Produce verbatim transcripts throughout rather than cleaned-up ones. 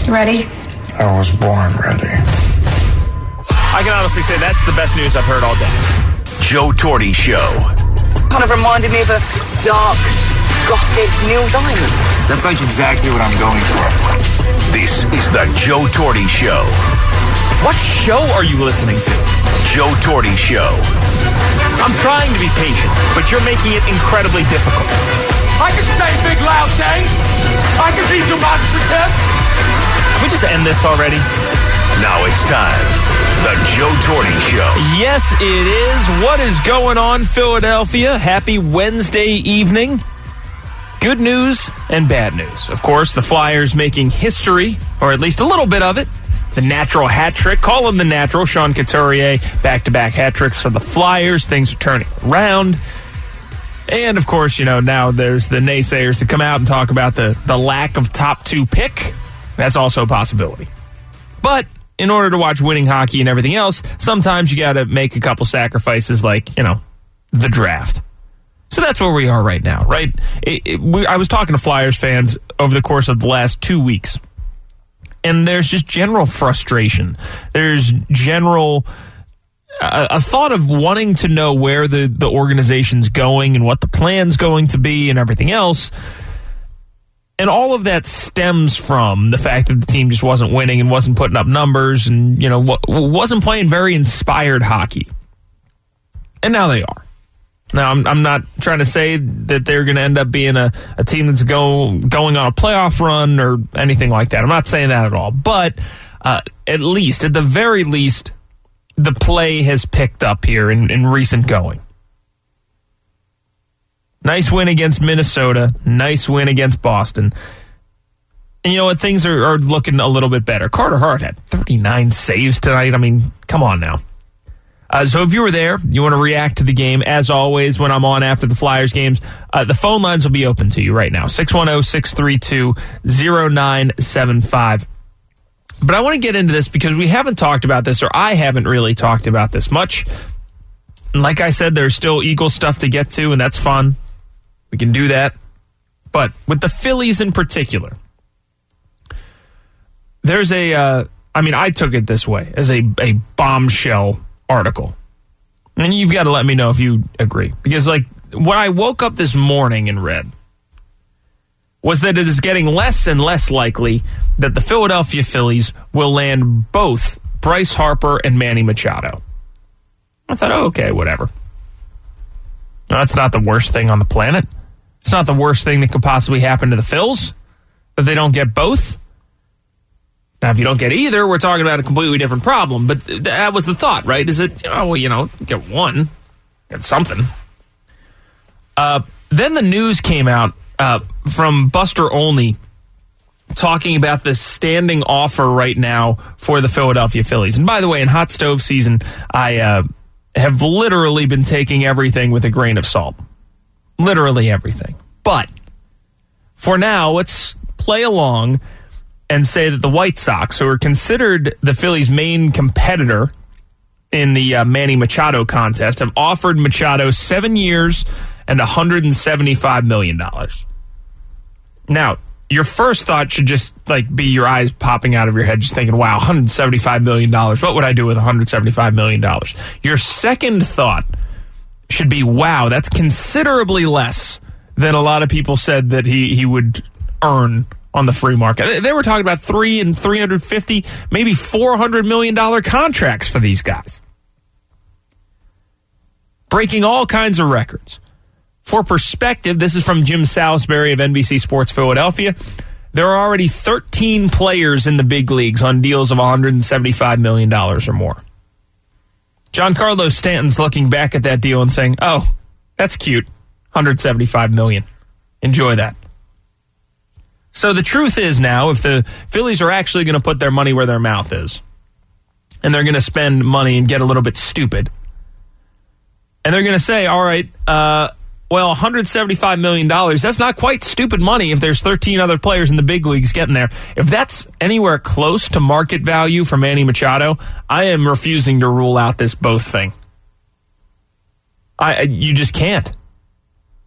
Ready? I was born ready. I can honestly say that's the best news I've heard all day. Joe Torre Show. Kind of reminded me of a dark, gothic Neil Diamond. That's like exactly what I'm going for. This is the Joe Torre Show. What show are you listening to? Joe Torre Show. I'm trying to be patient, but you're making it incredibly difficult. I can say big loud things. I can be demonstrative. Can we just end this already? Now it's time. The Joe Torre Show. Yes, it is. What is going on, Philadelphia? Happy Wednesday evening. Good news and bad news. Of course, the Flyers making history, or at least a little bit of it. The natural hat trick. Call him the natural. Sean Couturier, back-to-back hat tricks for the Flyers. Things are turning around. And, of course, you know, now there's the naysayers to come out and talk about the, the lack of top two pick. That's also a possibility. But in order to watch winning hockey and everything else, sometimes you got to make a couple sacrifices like, you know, the draft. So that's where we are right now, right? It, it, we, I was talking to Flyers fans over the course of the last two weeks, and there's just general frustration. There's general uh, a thought of wanting to know where the, the organization's going and what the plan's going to be and everything else. And all of that stems from the fact that the team just wasn't winning and wasn't putting up numbers and, you know, wasn't playing very inspired hockey. And now they are. Now, I'm, I'm not trying to say that they're going to end up being a, a team that's go, going on a playoff run or anything like that. I'm not saying that at all. But uh, at least, at the very least, the play has picked up here in, in recent going. Nice win against Minnesota. Nice win against Boston. And you know what? Things are, are looking a little bit better. Carter Hart had thirty-nine saves tonight. I mean, come on now. Uh, so if you were there, you want to react to the game, as always, when I'm on after the Flyers games, uh, the phone lines will be open to you right now. six one zero, six three two, zero nine seven five. But I want to get into this because we haven't talked about this, or I haven't really talked about this much. And like I said, there's still Eagles stuff to get to, and that's fun. We can do that. But with the Phillies in particular, there's a, uh, I mean, I took it this way, as a, a bombshell article. And you've got to let me know if you agree. Because, like, what I woke up this morning and read was that it is getting less and less likely that the Philadelphia Phillies will land both Bryce Harper and Manny Machado. I thought, oh, okay, whatever. No, that's not the worst thing on the planet. It's not the worst thing that could possibly happen to the Phils, that they don't get both. Now, if you don't get either, we're talking about a completely different problem. But that was the thought, right? Is it, oh, well, you know, get one, get something. Uh, then the news came out uh, from Buster Olney talking about the standing offer right now for the Philadelphia Phillies. And by the way, in hot stove season, I uh, have literally been taking everything with a grain of salt. Literally everything. But for now, let's play along and say that the White Sox, who are considered the Phillies' main competitor in the uh, Manny Machado contest, have offered Machado seven years and one hundred seventy-five million dollars. Now, your first thought should just like be your eyes popping out of your head, just thinking, wow, one hundred seventy-five million dollars. What would I do with one hundred seventy-five million dollars? Your second thought should be, wow, that's considerably less than a lot of people said that he, he would earn on the free market. They were talking about three and three hundred fifty, maybe four hundred million dollars contracts for these guys. Breaking all kinds of records. For perspective, this is from Jim Salisbury of N B C Sports Philadelphia. There are already thirteen players in the big leagues on deals of one hundred seventy-five million dollars or more. Giancarlo Stanton's looking back at that deal and saying, oh, that's cute, one hundred seventy-five million dollars. Enjoy that. So the truth is now, if the Phillies are actually going to put their money where their mouth is, and they're going to spend money and get a little bit stupid, and they're going to say, all right, uh, well, one hundred seventy-five million dollars, that's not quite stupid money if there's thirteen other players in the big leagues getting there. If that's anywhere close to market value for Manny Machado, I am refusing to rule out this both thing. I You just can't.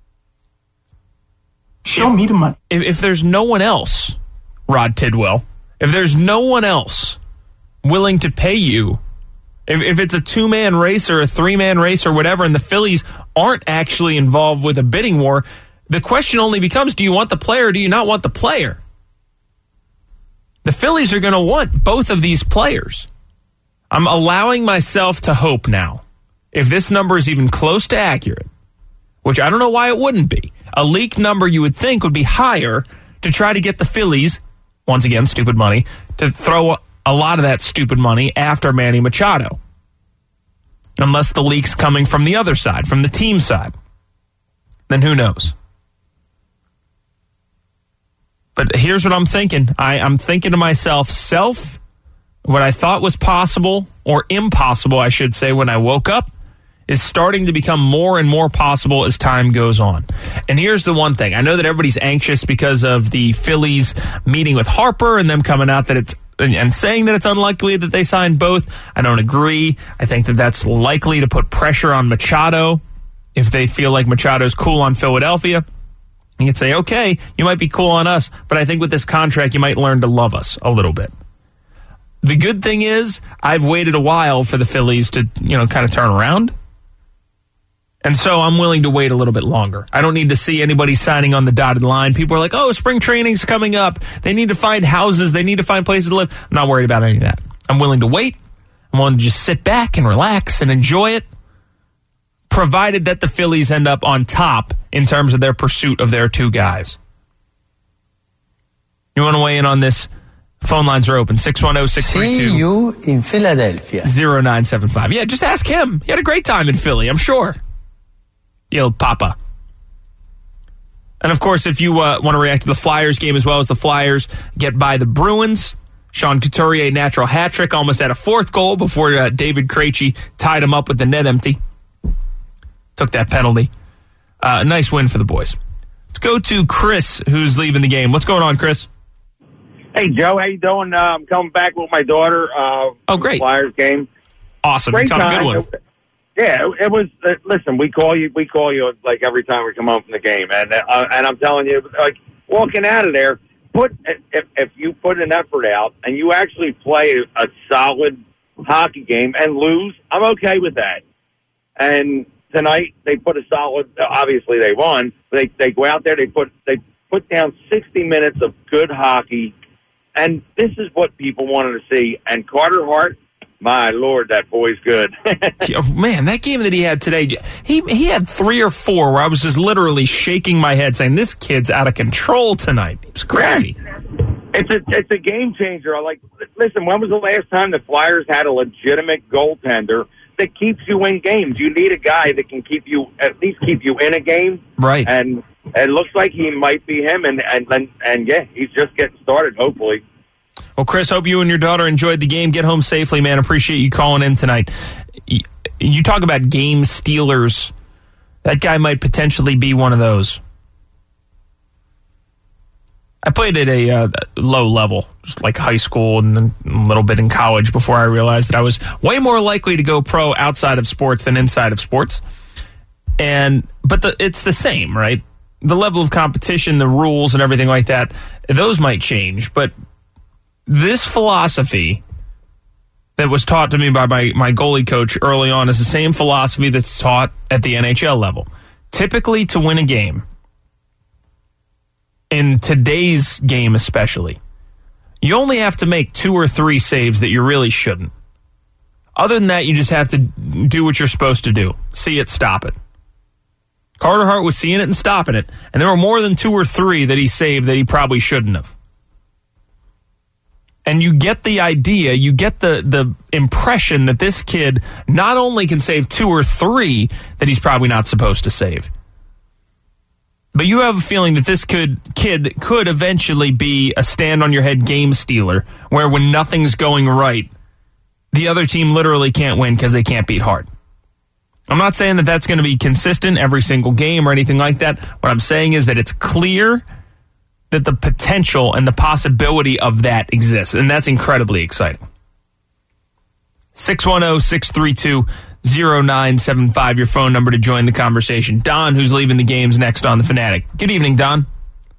Show me the money. If, if there's no one else, Rod Tidwell, if there's no one else willing to pay you, if, if it's a two-man race or a three-man race or whatever, and the Phillies aren't actually involved with a bidding war, the question only becomes, do you want the player or do you not want the player? The Phillies are going to want both of these players. I'm allowing myself to hope now, if this number is even close to accurate, which I don't know why it wouldn't be. A leaked number you would think would be higher to try to get the Phillies, once again, stupid money, to throw a, a lot of that stupid money after Manny Machado. Unless the leak's coming from the other side, from the team side. Then who knows? But here's what I'm thinking. I, I'm thinking to myself, self, what I thought was possible, or impossible, I should say, when I woke up, is starting to become more and more possible as time goes on. And here's the one thing. I know that everybody's anxious because of the Phillies meeting with Harper and them coming out that it's and saying that it's unlikely that they sign both. I don't agree. I think that that's likely to put pressure on Machado if they feel like Machado's cool on Philadelphia. You can say, okay, you might be cool on us, but I think with this contract, you might learn to love us a little bit. The good thing is, I've waited a while for the Phillies to, you know, kind of turn around. And so I'm willing to wait a little bit longer. I don't need to see anybody signing on the dotted line. People are like, oh, spring training's coming up. They need to find houses. They need to find places to live. I'm not worried about any of that. I'm willing to wait. I'm willing to just sit back and relax and enjoy it, provided that the Phillies end up on top in terms of their pursuit of their two guys. You want to weigh in on this? Phone lines are open. six one zero, six three two See you in Philadelphia. zero nine seven five. Yeah, just ask him. He had a great time in Philly, I'm sure. Yo, Papa. And, of course, if you uh, want to react to the Flyers game as well as the Flyers get by the Bruins, Sean Couturier, natural hat trick, almost had a fourth goal before uh, David Krejci tied him up with the net empty. Took that penalty. Uh, a nice win for the boys. Let's go to Chris, who's leaving the game. What's going on, Chris? Hey, Joe. How you doing? Uh, I'm coming back with my daughter. Uh, oh, great. Flyers game. Awesome. Great you caught time. a good one. Yeah, it was. Uh, listen, we call you. We call you like every time we come home from the game, and uh, and I'm telling you, like walking out of there, put if if you put an effort out and you actually play a solid hockey game and lose, I'm okay with that. And tonight they put a solid. Obviously, they won. But they they go out there. They put they put down sixty minutes of good hockey, and this is what people wanted to see. And Carter Hart. My Lord, that boy's good. Oh, man, that game that he had today, he he had three or four where I was just literally shaking my head saying, this kid's out of control tonight. It was crazy. Yeah. It's a it's a game changer. I like, listen, when was the last time the Flyers had a legitimate goaltender that keeps you in games? You need a guy that can keep you, at least keep you in a game. Right. And it looks like he might be him, and, and, and, and yeah, he's just getting started, hopefully. Well, Chris, hope you and your daughter enjoyed the game. Get home safely, man. Appreciate you calling in tonight. You talk about game stealers. That guy might potentially be one of those. I played at a uh, low level, just like high school and then a little bit in college before I realized that I was way more likely to go pro outside of sports than inside of sports. And but the, it's the same, right? The level of competition, the rules, and everything like that, those might change, but this philosophy that was taught to me by my, my goalie coach early on is the same philosophy that's taught at the N H L level. Typically, to win a game, in today's game especially, you only have to make two or three saves that you really shouldn't. Other than that, you just have to do what you're supposed to do. See it, stop it. Carter Hart was seeing it and stopping it, and there were more than two or three that he saved that he probably shouldn't have. And you get the idea, you get the, the impression that this kid not only can save two or three that he's probably not supposed to save, but you have a feeling that this could, kid could eventually be a stand-on-your-head game stealer, where when nothing's going right, the other team literally can't win because they can't beat Hart. I'm not saying that that's going to be consistent every single game or anything like that. What I'm saying is that it's clear that the potential and the possibility of that exists, and that's incredibly exciting. six one zero, six three two, zero nine seven five, your phone number to join the conversation. Don, who's leaving the games next on The Fanatic. Good evening, Don.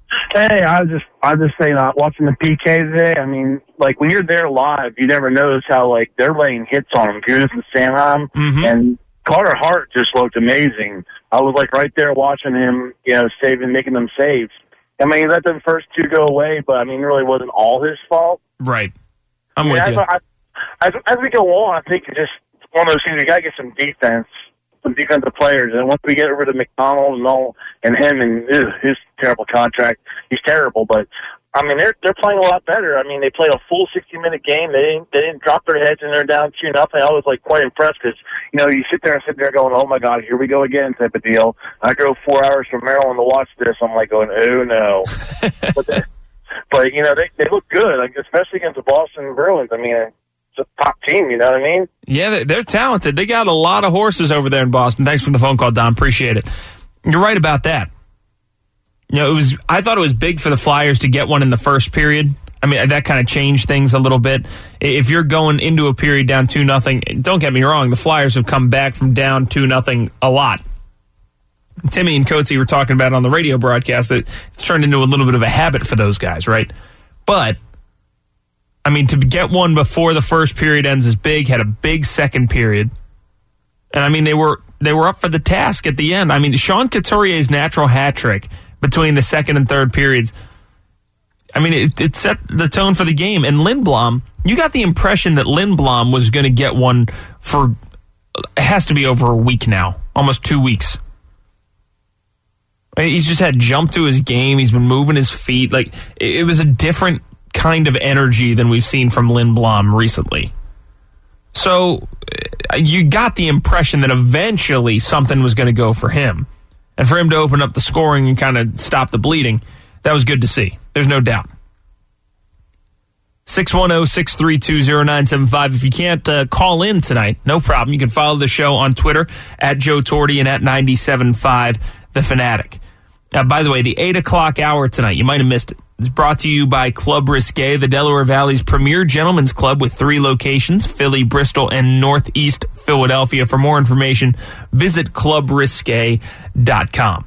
Hey, I was just, I was just saying, uh, watching the P K today. I mean, like when you're there live, you never notice how like they're laying hits on him. Gudas and Sanheim, Mm-hmm. and Carter Hart just looked amazing. I was like right there watching him, you know, saving, making them saves. I mean, he let them first two go away, but I mean, it really wasn't all his fault. Right. I'm I mean, with as, you. I, as, as we go on, I think it's just one of those things. You got to get some defense, some defensive players, and once we get rid of McDonald and all, and him and ew, his terrible contract, he's terrible. But I mean, they're they're playing a lot better. I mean, they played a full sixty minute game. They didn't they didn't drop their heads and they're down two nothing. I was like quite impressed because you know you sit there and sit there going, oh my God, here we go again type of deal. I drove four hours from Maryland to watch this. I'm like going, oh no. but, they, but you know they they look good, like especially against the Boston Bruins. I mean, it's a top team. You know what I mean? Yeah, they're talented. They got a lot of horses over there in Boston. Thanks for the phone call, Don. Appreciate it. You're right about that. You know, it was. I thought it was big for the Flyers to get one in the first period. I mean, that kind of changed things a little bit. If you're going into a period down two nothing, don't get me wrong, the Flyers have come back from down two nothing a lot. Timmy and Coatsy were talking about it on the radio broadcast that it's turned into a little bit of a habit for those guys, right? But I mean, to get one before the first period ends is big. Had a big second period, and I mean they were they were up for the task at the end. I mean, Sean Couturier's natural hat trick between the second and third periods, I mean, it, it set the tone for the game. And Lindblom, you got the impression that Lindblom was going to get one for, it has to be over a week now, almost two weeks. He's just had jump to his game. He's been moving his feet. Like, it was a different kind of energy than we've seen from Lindblom recently. So you got the impression that eventually something was going to go for him. And for him to open up the scoring and kind of stop the bleeding, that was good to see. There's no doubt. six one zero, six three two, zero nine seven five. If you can't uh, call in tonight, no problem. You can follow the show on Twitter at Joe Torty and at ninety-seven point five The Fanatic. Uh, by the way, the eight o'clock hour tonight, you might have missed it. It's brought to you by Club Risque, the Delaware Valley's premier gentlemen's club with three locations, Philly, Bristol, and Northeast Philadelphia. For more information, visit club risque dot com.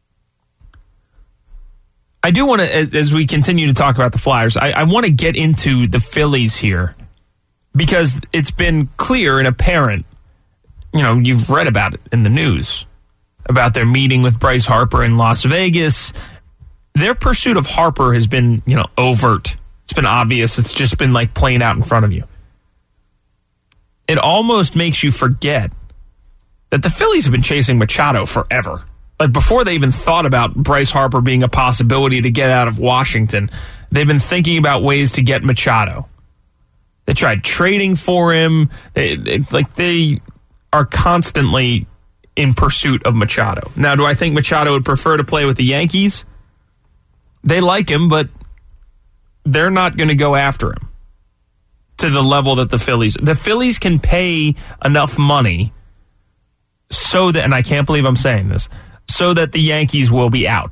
I do want to, as, as we continue to talk about the Flyers, I, I want to get into the Phillies here because it's been clear and apparent, you know, you've read about it in the news, about their meeting with Bryce Harper in Las Vegas. Their pursuit of Harper has been, you know, overt. It's been obvious. It's just been like playing out in front of you. It almost makes you forget that the Phillies have been chasing Machado forever. Like before they even thought about Bryce Harper being a possibility to get out of Washington, they've been thinking about ways to get Machado. They tried trading for him. They, they, like they are constantly in pursuit of Machado. Now, do I think Machado would prefer to play with the Yankees? They like him, but they're not going to go after him to the level that the Phillies... The Phillies can pay enough money so that, and I can't believe I'm saying this, so that the Yankees will be out.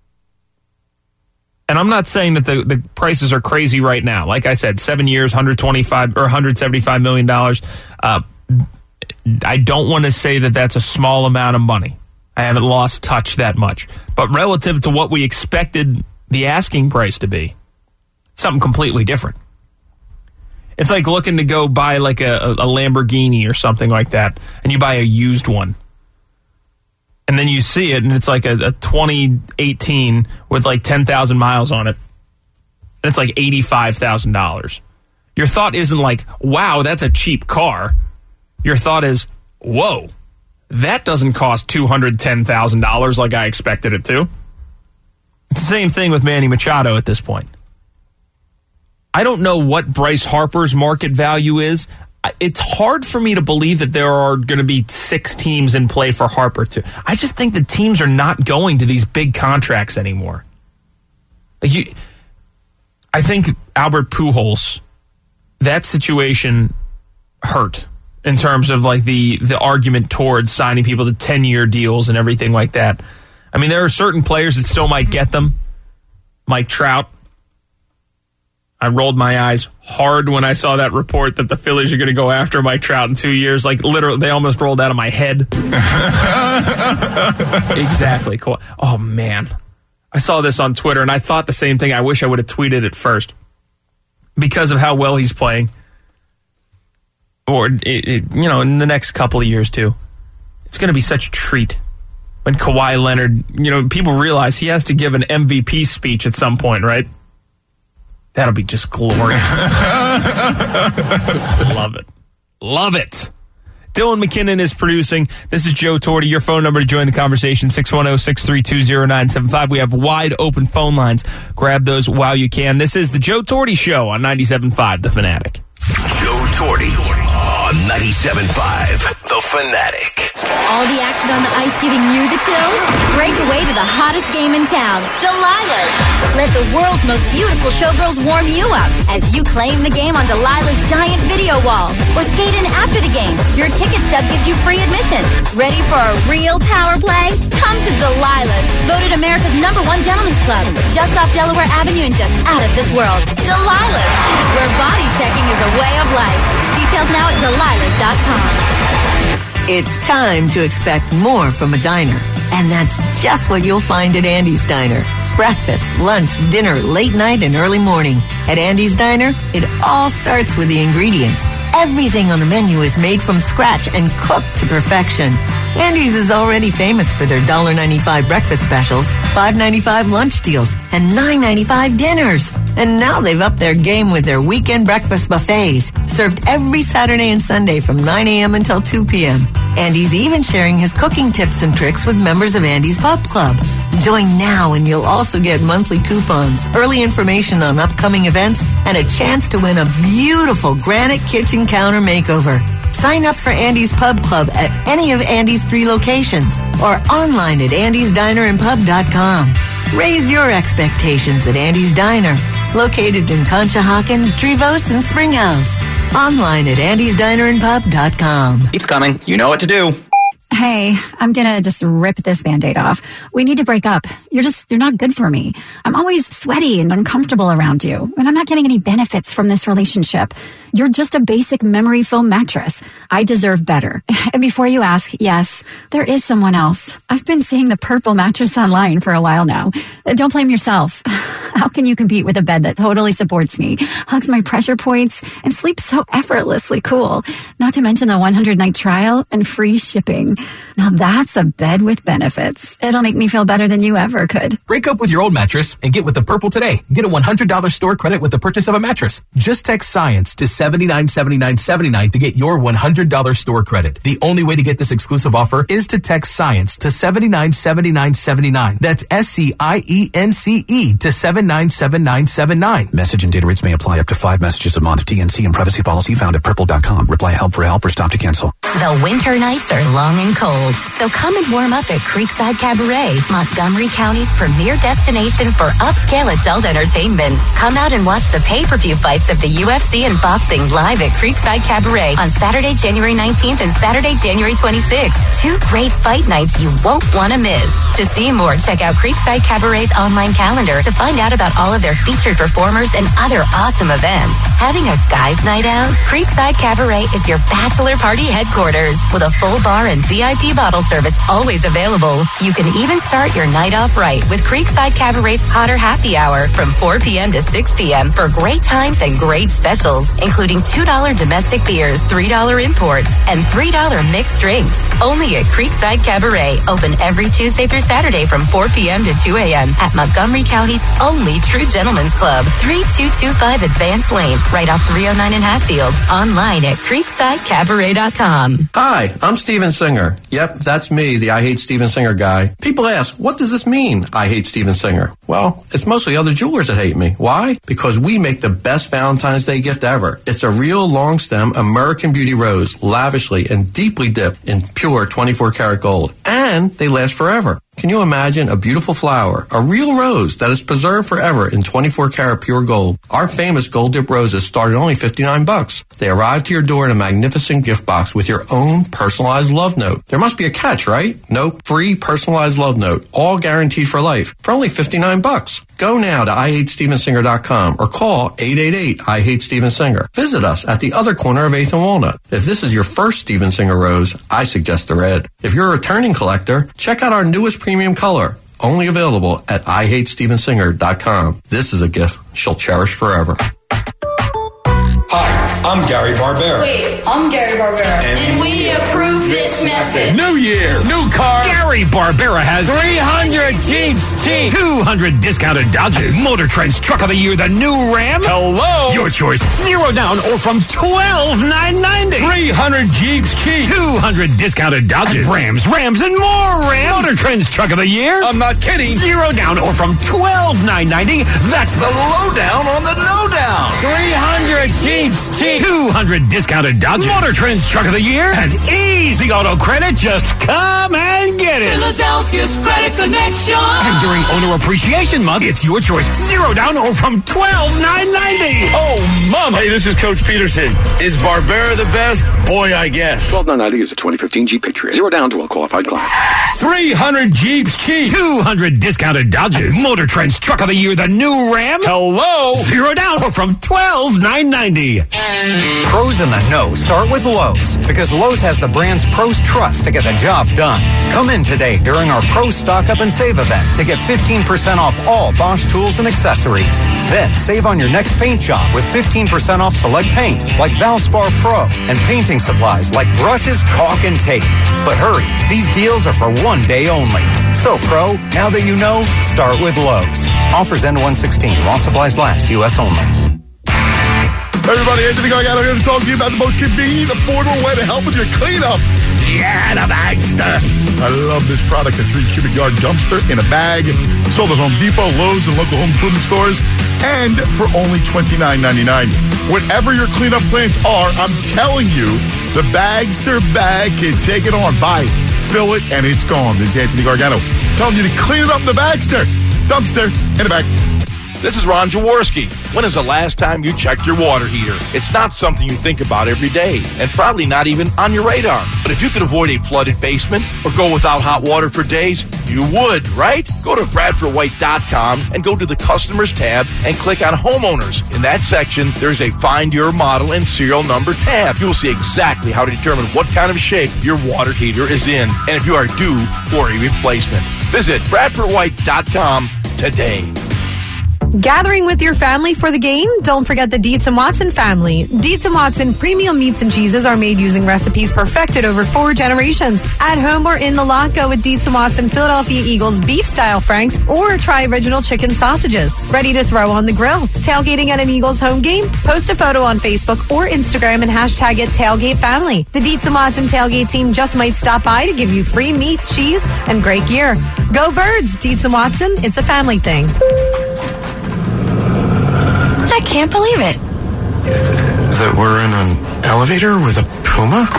And I'm not saying that the, the prices are crazy right now. Like I said, seven years, one hundred twenty-five or one hundred seventy-five million dollars. Uh, I don't want to say that that's a small amount of money. I haven't lost touch that much. But relative to what we expected the asking price to be, something completely different. It's like looking to go buy like a, a Lamborghini or something like that, and you buy a used one. And then you see it, and it's like a, a twenty eighteen with like ten thousand miles on it. And it's like eighty-five thousand dollars. Your thought isn't like, wow, that's a cheap car. Your thought is, whoa, that doesn't cost two hundred ten thousand dollars like I expected it to. It's the same thing with Manny Machado at this point. I don't know what Bryce Harper's market value is. It's hard for me to believe that there are going to be six teams in play for Harper too. I just think the teams are not going to these big contracts anymore. You, I think Albert Pujols, that situation hurt in terms of like the, the argument towards signing people to ten-year deals and everything like that. I mean, there are certain players that still might get them. Mike Trout. I rolled my eyes hard when I saw that report that the Phillies are going to go after Mike Trout in two years. Like, literally, they almost rolled out of my head. Exactly. Cool. Oh, man. I saw this on Twitter, and I thought the same thing. I wish I would have tweeted it first because of how well he's playing. Or, it, it, you know, in the next couple of years, too. It's going to be such a treat when Kawhi Leonard, you know, people realize he has to give an M V P speech at some point, right? That'll be just glorious. Love it. Love it. Dylan McKinnon is producing. This is Joe Torte. Your phone number to join the conversation, six one zero, six three two, zero nine seven five. We have wide open phone lines. Grab those while you can. This is the Joe Torte Show on ninety-seven point five The Fanatic. Joe Torte on ninety-seven point five The Fanatic. All the action on the ice giving you the chills? Break away to the hottest game in town, Delilah's. Let the world's most beautiful showgirls warm you up as you claim the game on Delilah's giant video walls. Or skate in after the game. Your ticket stub gives you free admission. Ready for a real power play? Come to Delilah's, voted America's number one gentleman's club. Just off Delaware Avenue and just out of this world. Delilah's, where body checking is a way of life. Details now at delilahs dot com. It's time to expect more from a diner. And that's just what you'll find at Andy's Diner. Breakfast, lunch, dinner, late night, and early morning. At Andy's Diner, it all starts with the ingredients. Everything on the menu is made from scratch and cooked to perfection. Andy's is already famous for their one dollar ninety-five breakfast specials, five ninety-five lunch deals, and nine ninety-five dinners. And now they've upped their game with their weekend breakfast buffets, served every Saturday and Sunday from nine a.m. until two p.m. Andy's even sharing his cooking tips and tricks with members of Andy's Pub Club. Join now and you'll also get monthly coupons, early information on upcoming events, and a chance to win a beautiful granite kitchen counter makeover. Sign up for Andy's Pub Club at any of Andy's three locations or online at andys diner and pub dot com. Raise your expectations at Andy's Diner, located in Conshohocken, Trevose, and Springhouse. Online at andys diner and pub dot com. Keeps coming. You know what to do. Hey, I'm gonna just rip this Band-Aid off. We need to break up. You're just, you're not good for me. I'm always sweaty and uncomfortable around you, and I'm not getting any benefits from this relationship. You're just a basic memory foam mattress. I deserve better. And before you ask, yes, there is someone else. I've been seeing the purple mattress online for a while now. Don't blame yourself. How can you compete with a bed that totally supports me, hugs my pressure points, and sleeps so effortlessly cool? Not to mention the one hundred night trial and free shipping. Now that's a bed with benefits. It'll make me feel better than you ever could. Break up with your old mattress and get with the Purple today. Get a one hundred dollars store credit with the purchase of a mattress. Just text SCIENCE to seven nine seven nine seven nine to get your one hundred dollars store credit. The only way to get this exclusive offer is to text SCIENCE to seven nine seven nine seven nine. That's S C I E N C E to seven nine seven nine seven nine. Message and data rates may apply up to five messages a month. T N C and privacy policy found at purple dot com. Reply help for help or stop to cancel. The winter nights are long and cold, so come and warm up at Creekside Cabaret, Montgomery County's premier destination for upscale adult entertainment. Come out and watch the pay-per-view fights of the U F C and boxing live at Creekside Cabaret on Saturday, January nineteenth and Saturday, January twenty-sixth. Two great fight nights you won't want to miss. To see more, check out Creekside Cabaret's online calendar to find out about all of their featured performers and other awesome events. Having a guys' night out? Creekside Cabaret is your bachelor party headquarters with a full bar and V I P bottle service always available. You can even start your night off right with Creekside Cabaret's Hotter Happy Hour from four p.m. to six p.m. for great times and great specials, including two dollars domestic beers, three dollars imports, and three dollars mixed drinks. Only at Creekside Cabaret, open every Tuesday through Saturday from four p.m. to two a.m. at Montgomery County's only True Gentlemen's Club, three two two five Advanced Lane, right off three oh nine in Hatfield. Online at creekside cabaret dot com. Hi, I'm Steven Singer. Yep, that's me, the I Hate Steven Singer guy. People ask, what does this mean, I hate Steven Singer? Well, it's mostly other jewelers that hate me. Why? Because we make the best Valentine's Day gift ever. It's a real long stem American Beauty rose, lavishly and deeply dipped in pure twenty-four karat gold. And they last forever. Can you imagine a beautiful flower, a real rose that is preserved forever in twenty-four karat pure gold? Our famous gold dip roses start at only fifty-nine bucks. They arrive to your door in a magnificent gift box with your own personalized love note. There must be a catch, right? Nope. Free personalized love note, all guaranteed for life, for only fifty-nine bucks. Go now to I hate steven singer dot com or call eight eight eight I hate Steven Singer. Visit us at the other corner of eighth and Walnut. If this is your first Steven Singer rose, I suggest the red. If you're a returning collector, check out our newest premium color, Only available at I hate steven singer dot com. This is a gift she'll cherish forever. Hi, I'm Gary Barbera. Wait, I'm Gary Barbera. And, and we approve this message. New year, new car. Gary Barbera has three hundred Jeeps cheap, two hundred discounted Dodges, Motor Trend's Truck of the Year, the new Ram. Hello. Your choice, zero down or from twelve nine ninety. three hundred Jeeps cheap, two hundred discounted Dodges, and Rams, Rams, and more Rams. Motor Trend's Truck of the Year. I'm not kidding. Zero down or from twelve nine ninety. That's the lowdown on the no down. three hundred Jeeps cheap, two hundred discounted Dodges, Motor Trend's Truck of the Year, and easy auto credit. Just come and get it. Philadelphia's Credit Connection. And during Owner Appreciation Month, it's your choice. Zero down or from twelve nine ninety. Oh, mama. Hey, this is Coach Peterson. Is Barbera the best? Boy, I guess. twelve nine ninety is a twenty fifteen Jeep Patriot. Zero down to a qualified client. three hundred Jeeps cheap, two hundred discounted Dodges, Motor Trend's Truck of the Year, the new Ram. Hello. Zero down or from twelve nine ninety. Pros in the know start with Lowe's, because Lowe's has the brand's pros trust to get the job done. Come in today during our Pro Stock Up and Save event to get fifteen percent off all Bosch tools and accessories. Then save on your next paint job with fifteen percent off select paint like Valspar Pro and painting supplies like brushes, caulk, and tape. But hurry, these deals are for one day only. So Pro, now that you know, start with Lowe's. Offers end one sixteen while supplies last, U S only. Everybody, Anthony Gargano here to talk to you about the most convenient, affordable way to help with your cleanup. Yeah, the Bagster. I love this product, a three cubic yard dumpster in a bag. Sold at Home Depot, Lowe's, and local home improvement stores. And for only twenty-nine ninety-nine. Whatever your cleanup plans are, I'm telling you, the Bagster bag can take it on. Buy it, fill it, and it's gone. This is Anthony Gargano telling you to clean it up in the Bagster. Dumpster in the bag. This is Ron Jaworski. When is the last time you checked your water heater? It's not something you think about every day, and probably not even on your radar. But if you could avoid a flooded basement or go without hot water for days, you would, right? Go to bradford white dot com and go to the Customers tab and click on Homeowners. In that section, there's a Find Your Model and Serial Number tab. You'll see exactly how to determine what kind of shape your water heater is in, and if you are due for a replacement. Visit bradford white dot com today. Gathering with your family for the game? Don't forget the Dietz and Watson family. Dietz and Watson premium meats and cheeses are made using recipes perfected over four generations. At home or in the lot, go with Dietz and Watson Philadelphia Eagles beef-style franks or try original chicken sausages. Ready to throw on the grill. Tailgating at an Eagles home game? Post a photo on Facebook or Instagram and hashtag it Tailgate Family. The Dietz and Watson tailgate team just might stop by to give you free meat, cheese, and great gear. Go Birds! Dietz and Watson, it's a family thing. I can't believe it. That we're in an elevator with a puma?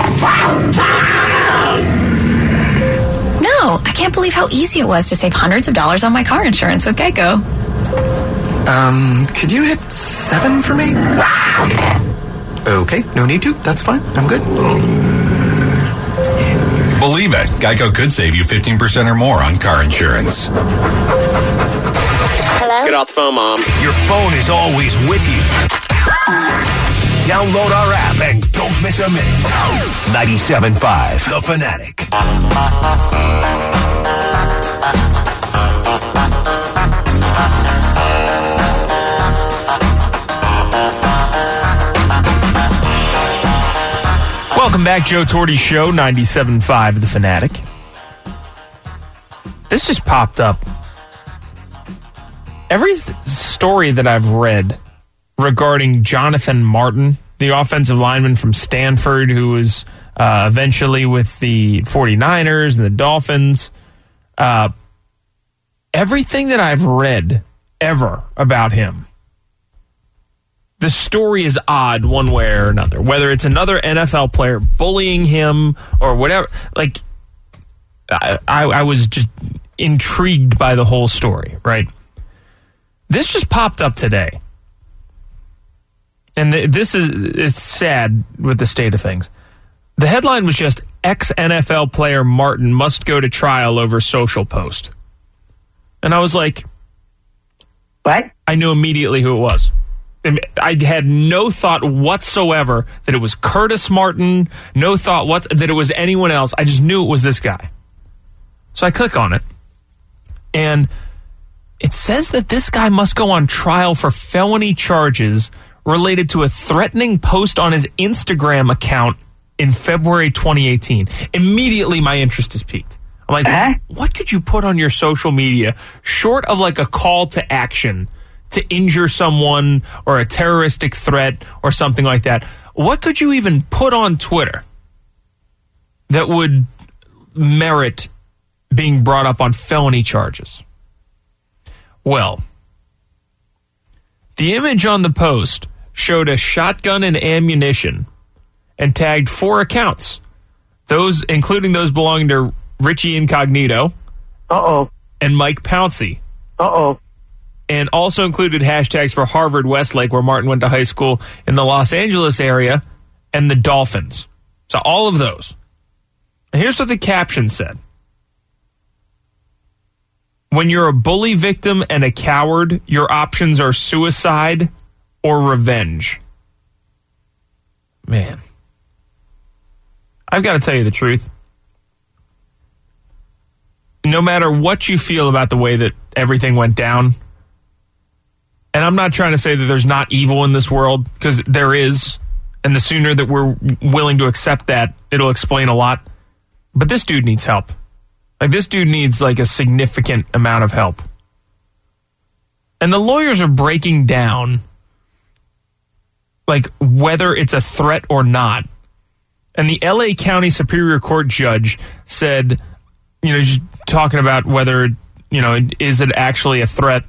No, I can't believe how easy it was to save hundreds of dollars on my car insurance with Geico. Um, could you hit seven for me? Okay, no need to. That's fine. I'm good. Believe it, Geico could save you fifteen percent or more on car insurance. Hello? Get off the phone, Mom. Your phone is always with you. Download our app and don't miss a minute. ninety-seven point five, The Fanatic. Welcome back, Joe Torte Show, ninety-seven point five, The Fanatic. This just popped up. Every th- story that I've read regarding Jonathan Martin, the offensive lineman from Stanford who was uh, eventually with the 49ers and the Dolphins, uh, everything that I've read ever about him, the story is odd one way or another. Whether it's another N F L player bullying him or whatever, like I, I, I was just intrigued by the whole story, right? This just popped up today. And th- this is, it's sad with the state of things. The headline was just, ex-N F L player Martin must go to trial over social post. And I was like, what? I knew immediately who it was. I had no thought whatsoever that it was Curtis Martin, no thought what that it was anyone else. I just knew it was this guy. So I click on it. And it says that this guy must go on trial for felony charges related to a threatening post on his Instagram account in February twenty eighteen. Immediately, my interest is piqued. I'm like, uh-huh. What could you put on your social media short of like a call to action to injure someone or a terroristic threat or something like that? What could you even put on Twitter that would merit being brought up on felony charges? Well, the image on the post showed a shotgun and ammunition and tagged four accounts, those including those belonging to Richie Incognito, uh-oh, and Mike Pouncey, uh-oh, and also included hashtags for Harvard Westlake, where Martin went to high school, in the Los Angeles area, and the Dolphins. So all of those. And here's what the caption said. When you're a bully victim and a coward, your options are suicide or revenge. Man. I've got to tell you the truth. No matter what you feel about the way that everything went down, and I'm not trying to say that there's not evil in this world, because there is, and the sooner that we're willing to accept that, it'll explain a lot. But this dude needs help. Like, this dude needs, like, a significant amount of help. And the lawyers are breaking down, like, whether it's a threat or not. And the L A County Superior Court judge said, you know, just talking about whether, you know, is it actually a threat.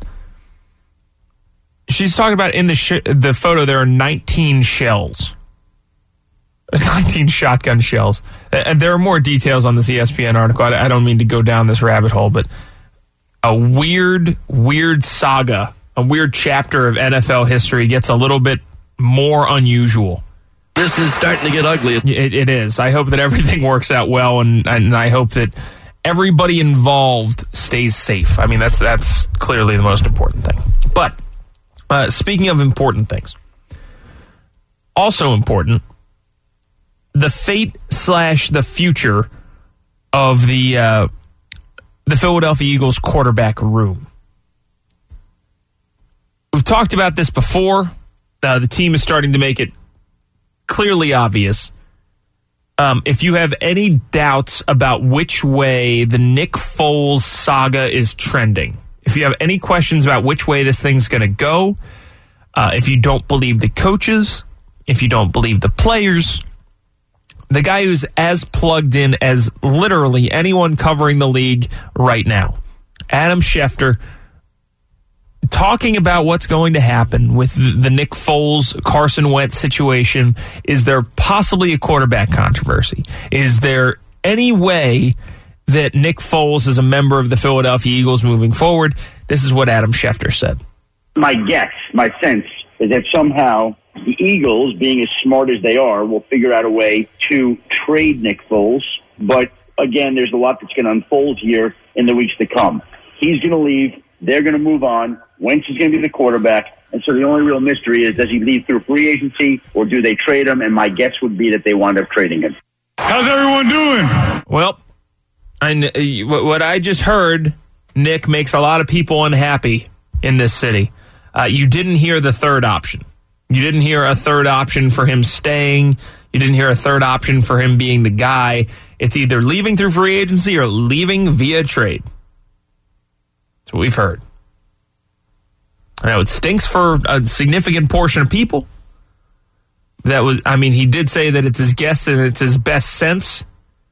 She's talking about in the sh- the photo there are nineteen shells. nineteen shotgun shells. And there are more details on this E S P N article. I don't mean to go down this rabbit hole, but a weird, weird saga, a weird chapter of N F L history gets a little bit more unusual. This is starting to get ugly. It, it is. I hope that everything works out well, and, and I hope that everybody involved stays safe. I mean, that's that's clearly the most important thing. But uh, speaking of important things, also important, the fate slash the future of the uh, the Philadelphia Eagles quarterback room. We've talked about this before. Uh, the team is starting to make it clearly obvious. Um, if you have any doubts about which way the Nick Foles saga is trending, if you have any questions about which way this thing's going to go, uh, if you don't believe the coaches, if you don't believe the players, the guy who's as plugged in as literally anyone covering the league right now, Adam Schefter, talking about what's going to happen with the Nick Foles, Carson Wentz situation. Is there possibly a quarterback controversy? Is there any way that Nick Foles is a member of the Philadelphia Eagles moving forward? This is what Adam Schefter said. My guess, my sense, is that somehow the Eagles, being as smart as they are, will figure out a way to trade Nick Foles. But again, there's a lot that's going to unfold here in the weeks to come. He's going to leave. They're going to move on. Wentz is going to be the quarterback. And so the only real mystery is, does he leave through free agency or do they trade him? And my guess would be that they wind up trading him. How's everyone doing? Well, I, what I just heard, Nick, makes a lot of people unhappy in this city. Uh, you didn't hear the third option. You didn't hear a third option for him staying. You didn't hear a third option for him being the guy. It's either leaving through free agency or leaving via trade. That's what we've heard. I know it stinks for a significant portion of people. That was, I mean, he did say that it's his guess and it's his best sense.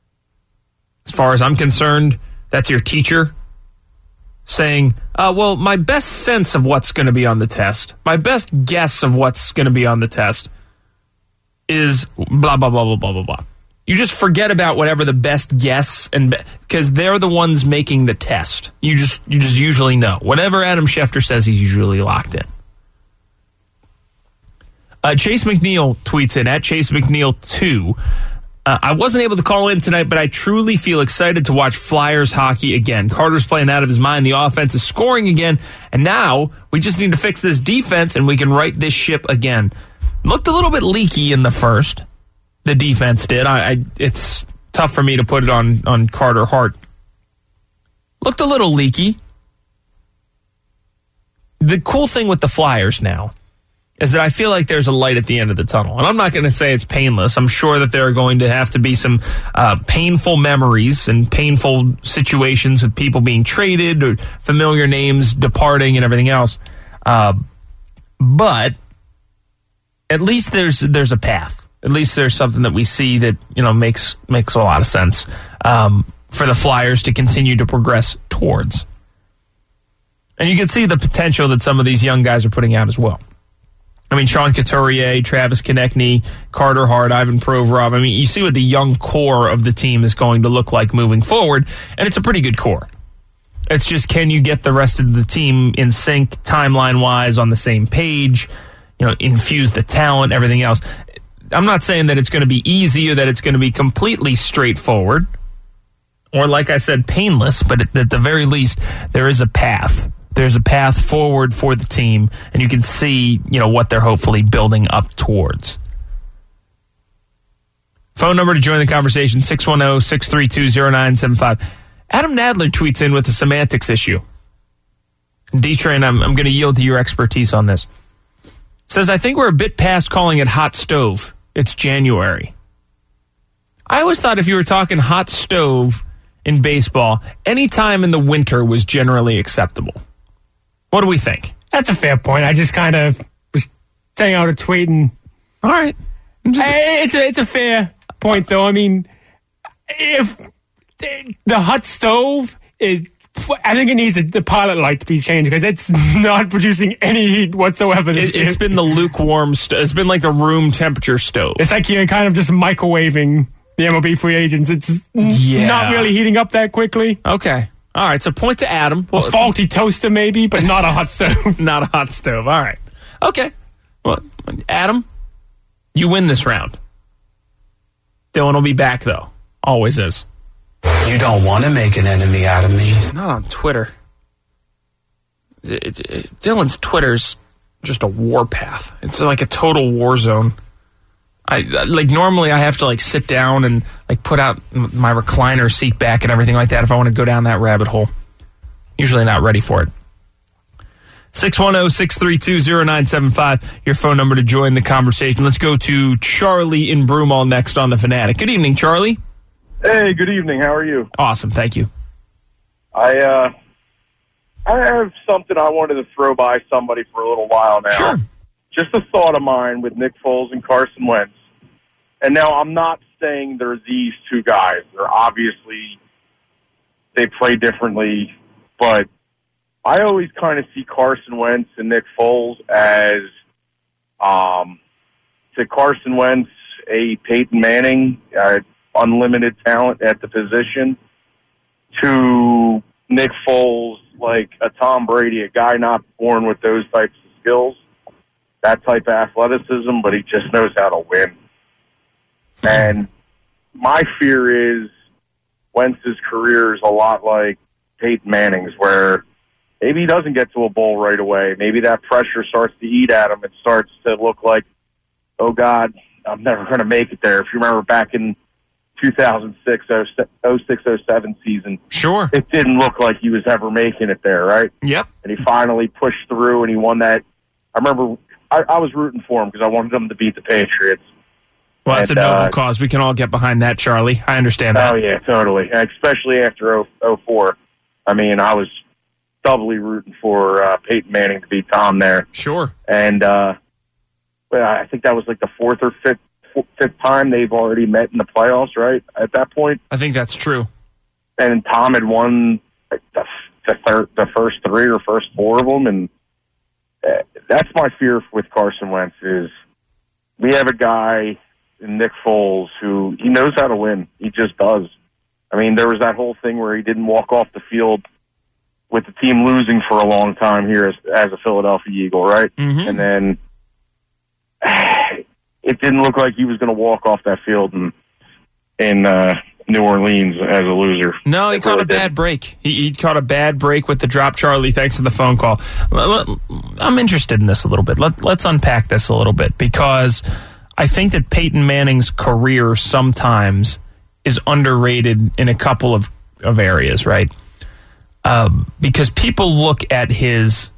As far as I'm concerned, that's your teacher saying, uh, well, my best sense of what's going to be on the test, my best guess of what's going to be on the test is blah, blah, blah, blah, blah, blah, blah. You just forget about whatever the best guess, and because they're the ones making the test. You just you just usually know. Whatever Adam Schefter says, he's usually locked in. Uh, Chase McNeil tweets in, at Chase McNeil two. Uh, I wasn't able to call in tonight, but I truly feel excited to watch Flyers hockey again. Carter's playing out of his mind. The offense is scoring again. And now we just need to fix this defense and we can right this ship again. Looked a little bit leaky in the first. The defense did. I, I it's tough for me to put it on, on Carter Hart. Looked a little leaky the cool thing with the Flyers now is that I feel like there's a light at the end of the tunnel. And I'm not going to say it's painless. I'm sure that there are going to have to be some uh, painful memories and painful situations with people being traded or familiar names departing and everything else. Uh, but at least there's there's a path. At least there's something that we see that, you know, makes makes a lot of sense um, for the Flyers to continue to progress towards. And you can see the potential that some of these young guys are putting out as well. I mean, Sean Couturier, Travis Konechny, Carter Hart, Ivan Provorov. I mean, you see what the young core of the team is going to look like moving forward, and it's a pretty good core. It's just, can you get the rest of the team in sync, timeline-wise, on the same page, you know, infuse the talent, everything else. I'm not saying that it's going to be easy or that it's going to be completely straightforward or, like I said, painless, but at, at the very least, there is a path. There's a path forward for the team, and you can see, you know, what they're hopefully building up towards. Phone number to join the conversation, six one zero, six three two, zero nine seven five. Adam Nadler tweets in with a semantics issue. D-Train, I'm, I'm going to yield to your expertise on this. Says, I think we're a bit past calling it hot stove. It's January. I always thought if you were talking hot stove in baseball, any time in the winter was generally acceptable. What do we think? That's a fair point. I just kind of was saying out a tweet and... All right. Just... It's a, it's a fair point, though. I mean, if the hot stove is... I think it needs a, the pilot light to be changed because it's not producing any heat whatsoever this it, year. It's been the lukewarm... St- it's been like the room temperature stove. It's like you're kind of just microwaving the M L B free agents. It's yeah. not really heating up that quickly. Okay. All right, so point to Adam. Well, a faulty toaster maybe, but not a hot stove. Not a hot stove. All right. Okay. Well, Adam, you win this round. Dylan will be back, though. Always is. You don't want to make an enemy out of me. He's not on Twitter. It, it, it, Dylan's Twitter's just a warpath. It's like a total war zone. I like normally I have to like sit down and like put out my recliner seat back and everything like that if I want to go down that rabbit hole. Usually not ready for it. six one zero, six three two, zero nine seven five, your phone number to join the conversation. Let's go to Charlie in Broomall next on The Fanatic. Good evening, Charlie. Hey, good evening. How are you? Awesome, thank you. I uh, I have something I wanted to throw by somebody for a little while now. Sure. Just a thought of mine with Nick Foles and Carson Wentz. And now I'm not saying they're these two guys. They're obviously, they play differently, but I always kind of see Carson Wentz and Nick Foles as, um, to Carson Wentz, a Peyton Manning, uh, unlimited talent at the position, to Nick Foles, like a Tom Brady, a guy not born with those types of skills, that type of athleticism, but he just knows how to win. And my fear is Wentz's career is a lot like Peyton Manning's, where maybe he doesn't get to a bowl right away. Maybe that pressure starts to eat at him. It starts to look like, oh, God, I'm never going to make it there. If you remember back in two thousand six, oh six oh seven season, sure, it didn't look like he was ever making it there, right? Yep. And he finally pushed through, and he won that. I remember I, I was rooting for him because I wanted him to beat the Patriots. Well, it's and, a noble uh, cause. We can all get behind that, Charlie. I understand that. Oh, yeah, totally. Especially after oh four. I mean, I was doubly rooting for uh, Peyton Manning to beat Tom there. Sure. And uh, well, I think that was like the fourth or fifth, fifth time they've already met in the playoffs, right, at that point? I think that's true. And Tom had won like, the, the, third, the first three or first four of them. And uh, that's my fear with Carson Wentz is we have a guy in Nick Foles who he knows how to win. He just does. I mean, there was that whole thing where he didn't walk off the field with the team losing for a long time here as, as a Philadelphia Eagle, right? Mm-hmm. And then it didn't look like he was going to walk off that field in, in uh, New Orleans as a loser. No, he it caught really a bad didn't. break. He, he caught a bad break with the drop, Charlie. Thanks for the phone call. I'm interested in this a little bit. Let, let's unpack this a little bit because I think that Peyton Manning's career sometimes is underrated in a couple of, of areas, right? Um, because people look at his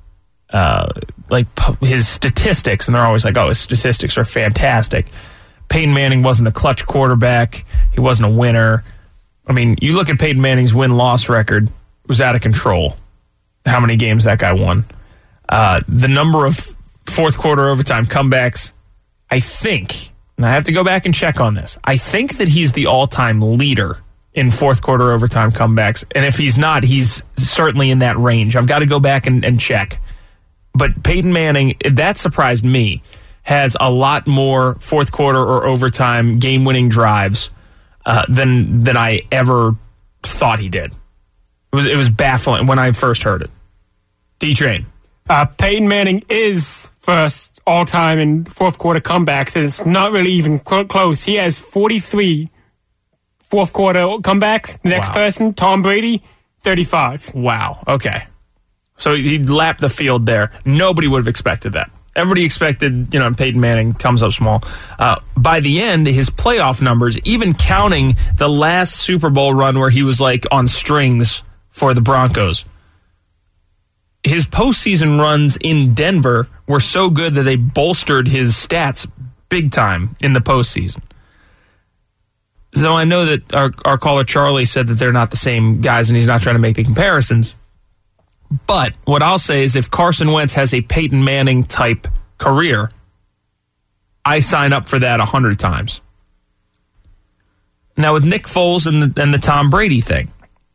uh, like his statistics, and they're always like, oh, his statistics are fantastic. Peyton Manning wasn't a clutch quarterback. He wasn't a winner. I mean, you look at Peyton Manning's win-loss record, it was out of control. How many games that guy won. Uh, the number of fourth quarter overtime comebacks, I think, and I have to go back and check on this, I think that he's the all-time leader in fourth quarter overtime comebacks. And if he's not, he's certainly in that range. I've got to go back and, and check. But Peyton Manning, that surprised me, has a lot more fourth quarter or overtime game-winning drives uh, than than I ever thought he did. It was it was baffling when I first heard it. D-Train. Uh, Peyton Manning is first all-time in fourth quarter comebacks, and it's not really even cl- close. He has forty-three fourth quarter comebacks. The next Wow. person, Tom Brady, thirty-five. Wow. Okay. So he lapped the field there. Nobody would have expected that. Everybody expected, you know, Peyton Manning comes up small. Uh, by the end, his playoff numbers, even counting the last Super Bowl run where he was like on strings for the Broncos, his postseason runs in Denver were so good that they bolstered his stats big time in the postseason. So I know that our, our caller Charlie said that they're not the same guys and he's not trying to make the comparisons. But what I'll say is if Carson Wentz has a Peyton Manning type career, I sign up for that a hundred times. Now with Nick Foles and the, and the Tom Brady thing,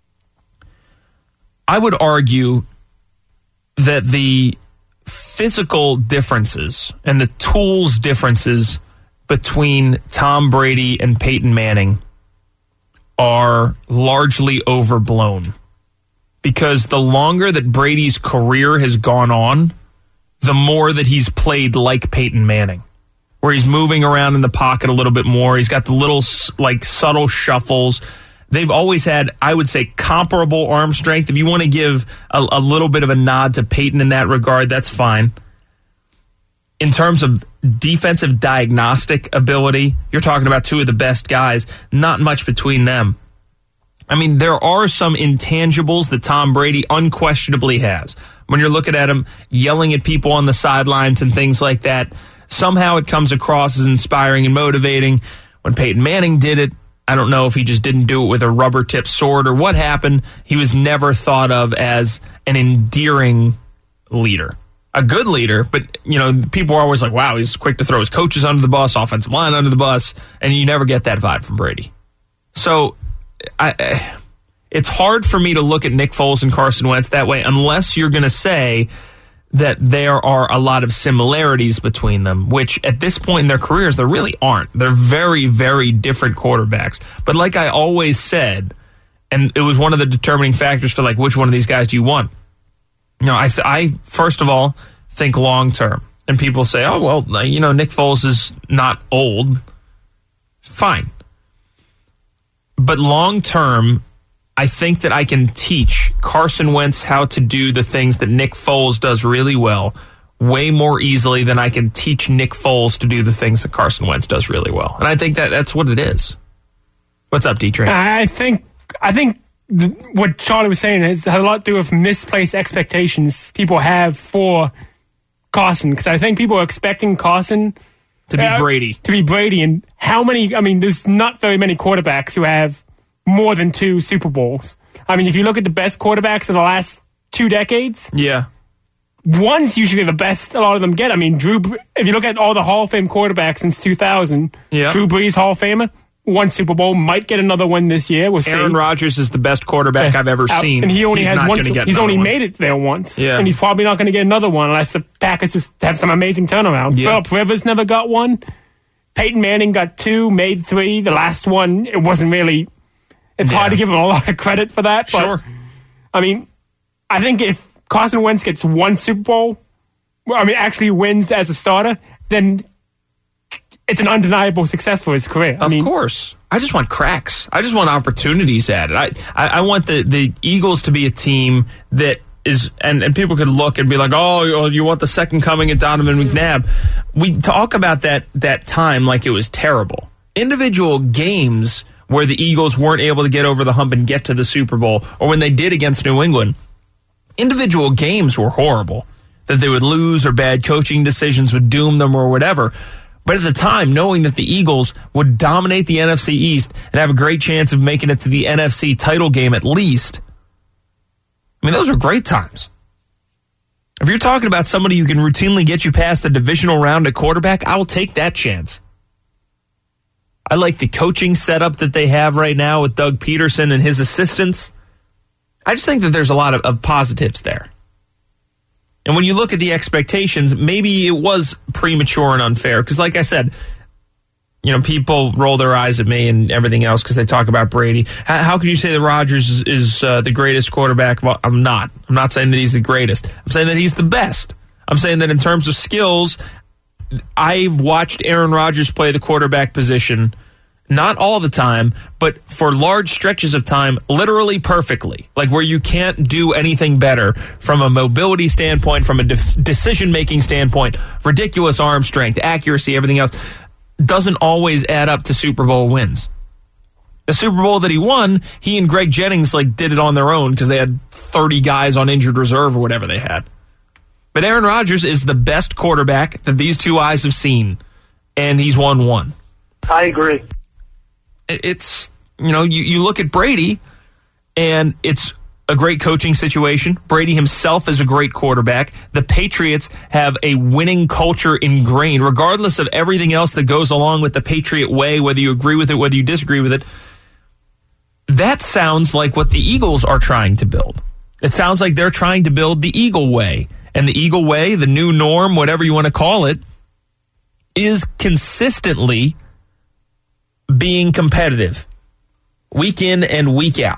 I would argue that the physical differences and the tools differences between Tom Brady and Peyton Manning are largely overblown. Because the longer that Brady's career has gone on, the more that he's played like Peyton Manning, where he's moving around in the pocket a little bit more. He's got the little, like, subtle shuffles. They've always had, I would say, comparable arm strength. If you want to give a, a little bit of a nod to Peyton in that regard, that's fine. In terms of defensive diagnostic ability, you're talking about two of the best guys. Not much between them. I mean, there are some intangibles that Tom Brady unquestionably has. When you're looking at him yelling at people on the sidelines and things like that, somehow it comes across as inspiring and motivating. When Peyton Manning did it, I don't know if he just didn't do it with a rubber-tipped sword or what happened. He was never thought of as an endearing leader. A good leader, but, you know, people are always like, wow, he's quick to throw his coaches under the bus, offensive line under the bus, and you never get that vibe from Brady. So I, it's hard for me to look at Nick Foles and Carson Wentz that way unless you're going to say that there are a lot of similarities between them, which at this point in their careers, there really aren't. They're very, very different quarterbacks. But like I always said, and it was one of the determining factors for like which one of these guys do you want? You know, I, th- I first of all think long term. And people say, oh, well, you know, Nick Foles is not old. Fine. But long term, I think that I can teach Carson Wentz how to do the things that Nick Foles does really well way more easily than I can teach Nick Foles to do the things that Carson Wentz does really well. And I think that that's what it is. What's up, D-Train? I think I think the, what Charlie was saying has, has a lot to do with misplaced expectations people have for Carson. Because I think people are expecting Carson to be uh, Brady. To be Brady. And how many, I mean, there's not very many quarterbacks who have more than two Super Bowls. I mean, if you look at the best quarterbacks in the last two decades, yeah, one's usually the best a lot of them get. I mean, Drew, if you look at all the Hall of Fame quarterbacks since two thousand, yeah. Drew Brees, Hall of Famer, one Super Bowl, might get another one this year. We'll see. Aaron Rodgers is the best quarterback yeah. I've ever seen. And he only he's has one. He's only one. made it there once. Yeah. And he's probably not going to get another one unless the Packers just have some amazing turnaround. Yeah. Philip Rivers never got one. Peyton Manning got two, made three. The last one, it wasn't really... It's yeah. hard to give him a lot of credit for that. But, sure. I mean, I think if Carson Wentz gets one Super Bowl, I mean, actually wins as a starter, then it's an undeniable success for his career. I of mean, course. I just want cracks. I just want opportunities at it. I, I, I want the, the Eagles to be a team that is, and, and people could look and be like, oh, you want the second coming of Donovan McNabb. We talk about that that time like it was terrible. Individual games where the Eagles weren't able to get over the hump and get to the Super Bowl, or when they did against New England, individual games were horrible. that they would lose or bad coaching decisions would doom them or whatever. But at the time, knowing that the Eagles would dominate the N F C East and have a great chance of making it to the N F C title game at least, I mean, those were great times. If you're talking about somebody who can routinely get you past the divisional round at quarterback, I will take that chance. I like the coaching setup that they have right now with Doug Peterson and his assistants. I just think that there's a lot of, of positives there. And when you look at the expectations, maybe it was premature and unfair. Because like I said, you know, people roll their eyes at me and everything else because they talk about Brady. How, how can you say that Rodgers is, is uh, the greatest quarterback? Well, I'm not. I'm not saying that he's the greatest. I'm saying that he's the best. I'm saying that in terms of skills, I've watched Aaron Rodgers play the quarterback position, not all the time, but for large stretches of time, literally perfectly. Like where you can't do anything better from a mobility standpoint, from a de- decision-making standpoint, ridiculous arm strength, accuracy, everything else. Doesn't always add up to Super Bowl wins. The Super Bowl that he won, he and Greg Jennings like did it on their own because they had thirty guys on injured reserve or whatever they had. But Aaron Rodgers is the best quarterback that these two eyes have seen, and he's won one. I agree. It's, you know, you, you look at Brady, and it's a great coaching situation. Brady himself is a great quarterback. The Patriots have a winning culture ingrained, regardless of everything else that goes along with the Patriot way, whether you agree with it, whether you disagree with it. That sounds like what the Eagles are trying to build. It sounds like they're trying to build the Eagle way. And the Eagle way, the new norm, whatever you want to call it, is consistently being competitive week in and week out.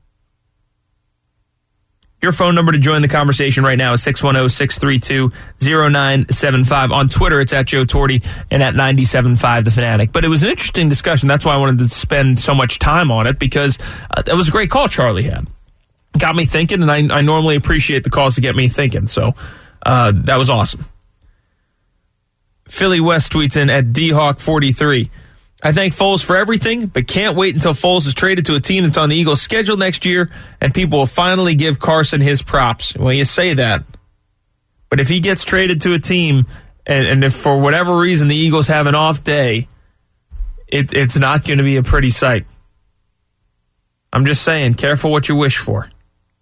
Your phone number to join the conversation right now is six one zero, six three two, zero nine seven five. On Twitter, it's at Joe Torty and at ninety-seven point five The Fanatic. But it was an interesting discussion. That's why I wanted to spend so much time on it, because uh, it was a great call Charlie had. Got me thinking, and I, I normally appreciate the calls to get me thinking. So uh, that was awesome. Philly West tweets in at D Hawk forty-three. I thank Foles for everything, but can't wait until Foles is traded to a team that's on the Eagles' schedule next year, and people will finally give Carson his props. Well, you say that. But if he gets traded to a team, and, and if for whatever reason the Eagles have an off day, it, it's not going to be a pretty sight. I'm just saying, careful what you wish for.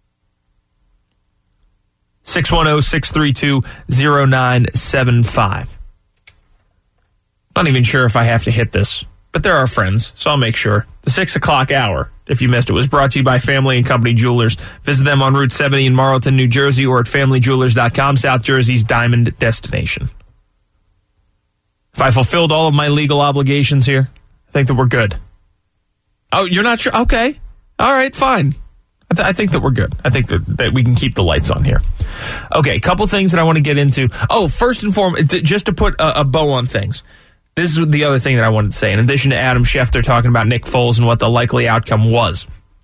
six one zero, six three two, zero nine seven five. Not even sure if I have to hit this, but they're our friends, so I'll make sure. The six o'clock hour, if you missed it, was brought to you by Family and Company Jewelers. Visit them on Route seventy in Marlton, New Jersey, or at family jewelers dot com, South Jersey's diamond destination. If I fulfilled all of my legal obligations here, I think that we're good. Oh, you're not sure? Okay. All right, fine. I, th- I think that we're good. I think that, that we can keep the lights on here. Okay, a couple things that I want to get into. Oh, first and foremost, just to put a, a bow on things. This is the other thing that I wanted to say. In addition to Adam Schefter talking about Nick Foles and what the likely outcome was,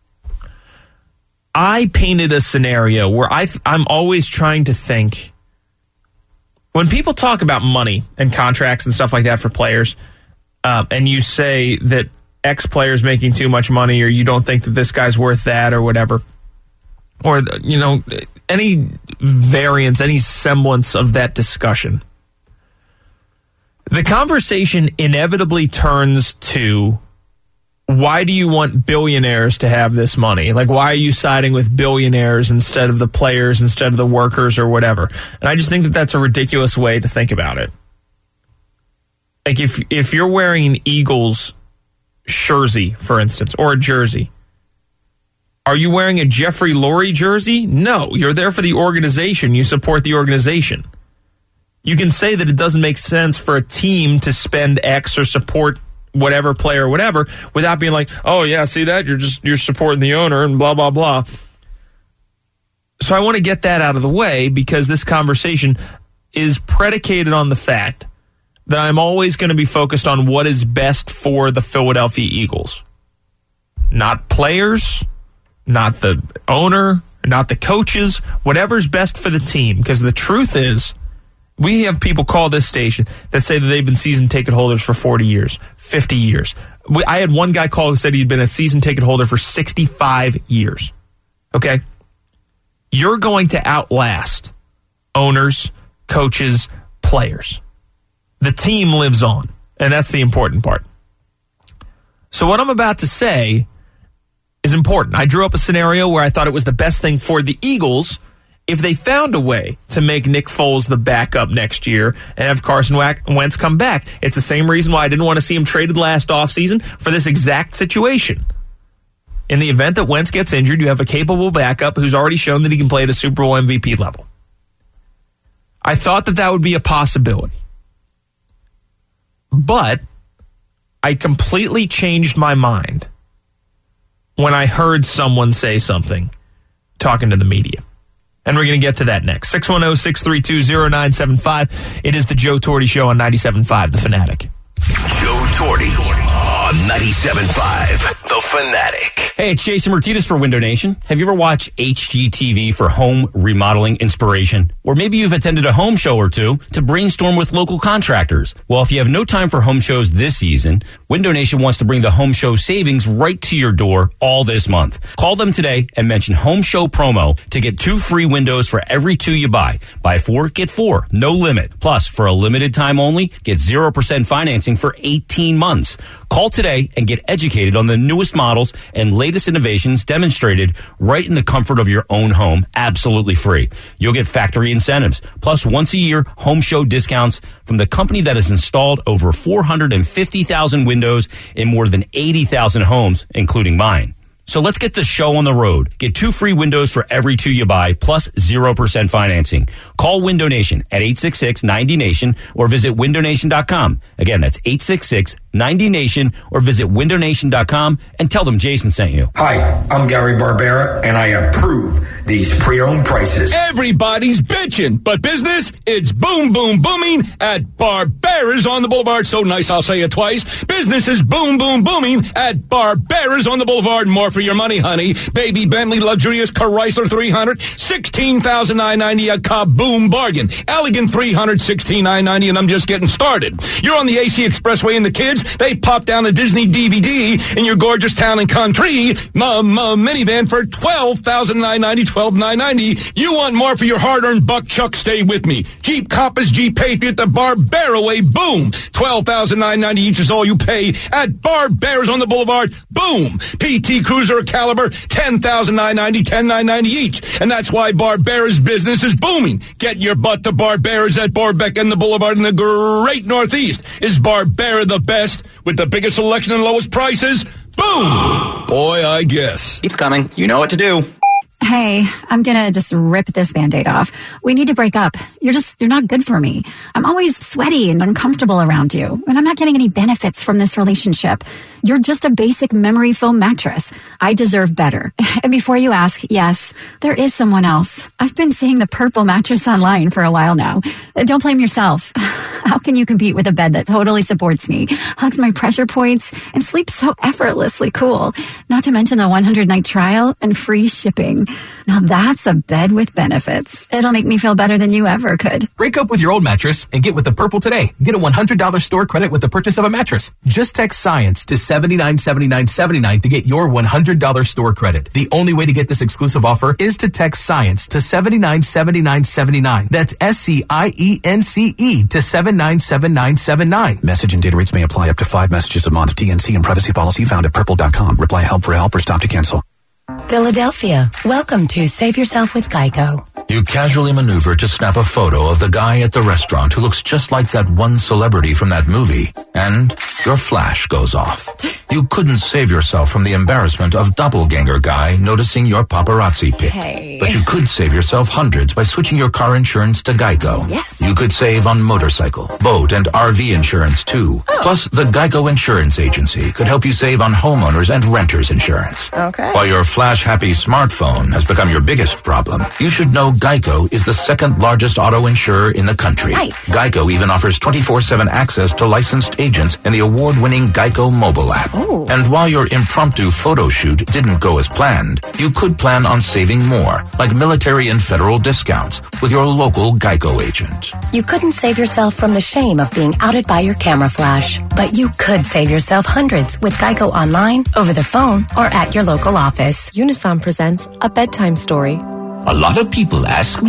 I painted a scenario where I th- I'm always trying to think, when people talk about money and contracts and stuff like that for players, uh, and you say that X player's making too much money, or you don't think that this guy's worth that, or whatever, or, you know, any variance, any semblance of that discussion, the conversation inevitably turns to, why do you want billionaires to have this money? Like, why are you siding with billionaires instead of the players, instead of the workers, or whatever? And I just think that that's a ridiculous way to think about it. Like, if if you're wearing an Eagles jersey, for instance, or a jersey, are you wearing a Jeffrey Lurie jersey? No, you're there for the organization. You support the organization. You can say that it doesn't make sense for a team to spend X or support whatever player or whatever without being like, oh yeah, see that? You're just you're supporting the owner and blah, blah, blah. So I want to get that out of the way, because this conversation is predicated on the fact that I'm always going to be focused on what is best for the Philadelphia Eagles. Not players, not the owner, not the coaches, whatever's best for the team. Because the truth is, we have people call this station that say that they've been season ticket holders for forty years, fifty years. We, I had one guy call who said he'd been a season ticket holder for sixty-five years. Okay? You're going to outlast owners, coaches, players. The team lives on, and that's the important part. So what I'm about to say is important. I drew up a scenario where I thought it was the best thing for the Eagles if they found a way to make Nick Foles the backup next year and have Carson Wentz come back. It's the same reason why I didn't want to see him traded last offseason for this exact situation. In the event that Wentz gets injured, you have a capable backup who's already shown that he can play at a Super Bowl M V P level. I thought that that would be a possibility. But I completely changed my mind when I heard someone say something talking to the media. And we're going to get to that next. six one zero, six three two, zero nine seven five. It is the Joe Torte Show on ninety-seven point five, The Fanatic. Joe Torte on ninety-seven point five, The Fanatic. Hey, it's Jason Martinez for Window Nation. Have you ever watched H G T V for home remodeling inspiration? Or maybe you've attended a home show or two to brainstorm with local contractors. Well, if you have no time for home shows this season, Window Nation wants to bring the home show savings right to your door all this month. Call them today and mention Home Show Promo to get two free windows for every two you buy. Buy four, get four, no limit. Plus, for a limited time only, get zero percent financing for eighteen months. Call today and get educated on the newest models and latest innovations demonstrated right in the comfort of your own home, absolutely free. You'll get factory incentives, plus once a year home show discounts from the company that has installed over four hundred fifty thousand windows in more than eighty thousand homes, including mine. So let's get the show on the road. Get two free windows for every two you buy, plus zero percent financing. Call Window Nation at eight six six, ninety nation or visit window nation dot com. Again, that's eight six six, ninety nation or visit window nation dot com and tell them Jason sent you. Hi, I'm Gary Barbera, and I approve these pre-owned prices. Everybody's bitching, but business, it's boom, boom, booming at Barbera's on the Boulevard. So nice, I'll say it twice. Business is boom, boom, booming at Barbera's on the Boulevard. More for your money, honey. Baby Bentley luxurious Chrysler three hundred, sixteen thousand nine hundred ninety, a kaboom bargain. Elegant three hundred, sixteen thousand nine hundred ninety, and I'm just getting started. You're on the A C Expressway and the kids, they pop down the Disney D V D in your gorgeous town and country. M- m- minivan for twelve thousand nine hundred ninety, twelve thousand nine hundred ninety. You want more for your hard-earned buck, Chuck? Stay with me. Jeep Compass, Jeep Patriot, the Barbera way, boom. twelve thousand nine hundred ninety each is all you pay at Barbera's on the Boulevard. Boom. P T Cruiser Caliber, ten thousand nine hundred ninety, ten thousand nine hundred ninety each. And that's why Barbera's business is booming. Get your butt to Barbera's at Barbeck and the Boulevard in the great Northeast. Is Barbera the best with the biggest selection and lowest prices? Boom! Boy, I guess. Keeps coming. You know what to do. Hey, I'm gonna just rip this Band-Aid off. We need to break up. You're just, you're not good for me. I'm always sweaty and uncomfortable around you, and I'm not getting any benefits from this relationship. You're just a basic memory foam mattress. I deserve better. And before you ask, yes, there is someone else. I've been seeing the purple mattress online for a while now. Don't blame yourself. How can you compete with a bed that totally supports me, hugs my pressure points, and sleeps so effortlessly cool? Not to mention the one hundred night trial and free shipping. Now that's a bed with benefits. It'll make me feel better than you ever could. Break up with your old mattress and get with the Purple today. Get a one hundred dollars store credit with the purchase of a mattress. Just text SCIENCE to seven nine seven nine seven nine to get your one hundred dollars store credit. The only way to get this exclusive offer is to text SCIENCE to seven nine seven nine seven nine. That's S C I E N C E to seven nine seven nine seven nine. Message and data rates may apply up to five messages a month. T N C and privacy policy found at purple dot com. Reply help for help or stop to cancel. Philadelphia, welcome to Save Yourself with Geico. You casually maneuver to snap a photo of the guy at the restaurant who looks just like that one celebrity from that movie, and your flash goes off. You couldn't save yourself from the embarrassment of doppelganger guy noticing your paparazzi pic. Hey. But you could save yourself hundreds by switching your car insurance to Geico. Yes. You could save on motorcycle, boat, and R V insurance too. Oh. Plus, the Geico Insurance Agency could help you save on homeowners and renters insurance. Okay. While your flash-happy smartphone has become your biggest problem, you should know Geico is the second largest auto insurer in the country. Nice. Geico even offers twenty-four seven access to licensed agents in the award-winning Geico mobile app. Ooh. And while your impromptu photo shoot didn't go as planned, you could plan on saving more, like military and federal discounts, with your local Geico agent. You couldn't save yourself from the shame of being outed by your camera flash, but you could save yourself hundreds with Geico online, over the phone, or at your local office. Unisom presents A Bedtime Story. A lot of people ask me,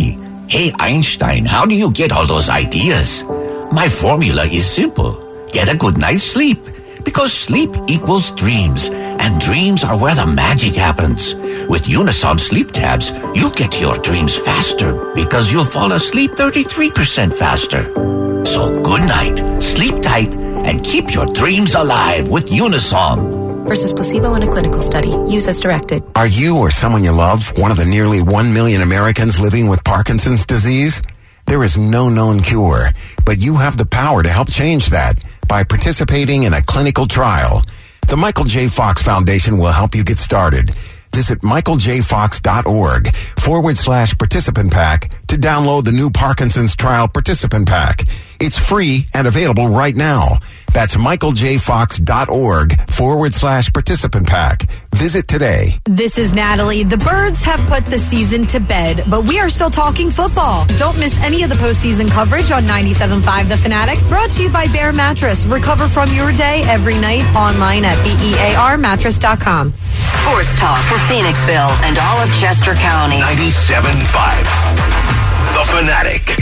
Hey, Einstein, how do you get all those ideas? My formula is simple. Get a good night's sleep. Because sleep equals dreams, and dreams are where the magic happens. With Unisom sleep tabs, you get to your dreams faster because you'll fall asleep thirty-three percent faster. So good night, sleep tight, and keep your dreams alive with Unisom. Versus placebo in a clinical study. Use as directed. Are you or someone you love one of the nearly one million Americans living with Parkinson's disease? There is no known cure, but you have the power to help change that by participating in a clinical trial. The Michael J. Fox Foundation will help you get started. Visit michaeljfox.org forward slash participant pack to download the new Parkinson's Trial Participant Pack. It's free and available right now. That's michaeljfox.org forward slash participant pack. Visit today. This is Natalie. The Birds have put the season to bed, but we are still talking football. Don't miss any of the postseason coverage on ninety-seven point five The Fanatic. Brought to you by Bear Mattress. Recover from your day every night online at B E A R mattress dot com. Sports talk for Phoenixville and all of Chester County. ninety-seven point five The Fanatic.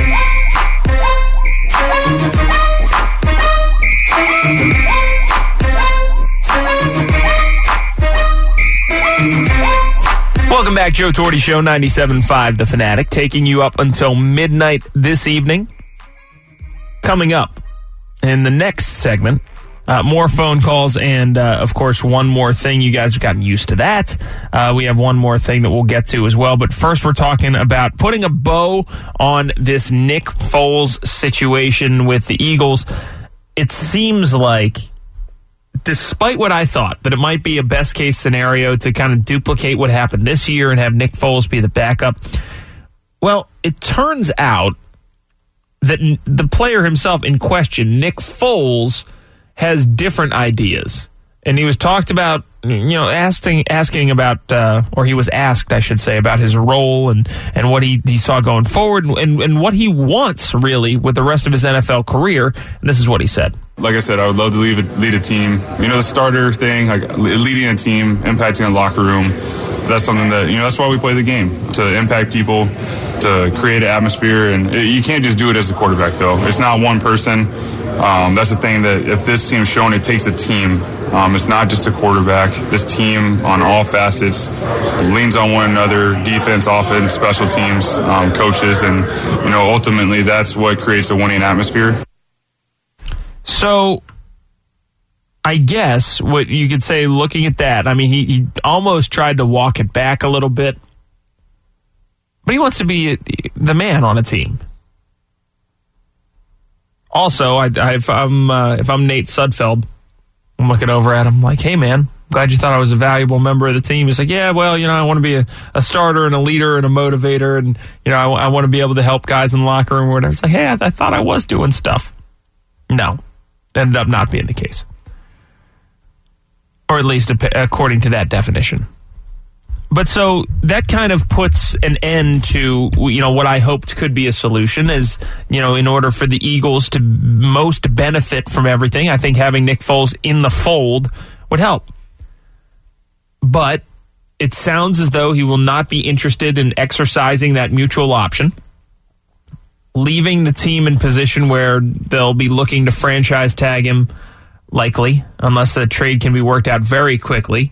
Welcome back, Joe Torti Show, ninety-seven point five The Fanatic, taking you up until midnight this evening. Coming up in the next segment, uh, more phone calls and, uh, of course, one more thing. You guys have gotten used to that. Uh, we have one more thing that we'll get to as well. But first, we're talking about putting a bow on this Nick Foles situation with the Eagles. It seems like, despite what I thought, that it might be a best-case scenario to kind of duplicate what happened this year and have Nick Foles be the backup. Well, it turns out that the player himself in question, Nick Foles, has different ideas. And he was talked about, you know, asking asking about, uh, or he was asked, I should say, about his role and, and what he, he saw going forward and, and what he wants, really, with the rest of his N F L career. And this is what he said. Like I said, I would love to lead a, lead a team. You know, the starter thing, like leading a team, impacting a locker room, that's something that, you know, that's why we play the game, to impact people, to create an atmosphere. And it, you can't just do it as a quarterback, though. It's not one person. Um, that's the thing that if this team's shown, it takes a team. Um, it's not just a quarterback. This team on all facets leans on one another, defense, offense, special teams, um, coaches, and, you know, ultimately that's what creates a winning atmosphere. So, I guess what you could say, looking at that, I mean, he, he almost tried to walk it back a little bit, but he wants to be the man on a team. Also, I, I, if I'm uh, if I'm Nate Sudfeld, I'm looking over at him like, hey, man, glad you thought I was a valuable member of the team. He's like, yeah, well, you know, I want to be a, a starter and a leader and a motivator, and, you know, I, I want to be able to help guys in the locker room or whatever. It's like, hey, I, I thought I was doing stuff. No, ended up not being the case. Or at least according to that definition. But so that kind of puts an end to, you know, what I hoped could be a solution is, you know, in order for the Eagles to most benefit from everything, I think having Nick Foles in the fold would help. But it sounds as though he will not be interested in exercising that mutual option, leaving the team in position where they'll be looking to franchise tag him, likely, unless the trade can be worked out very quickly.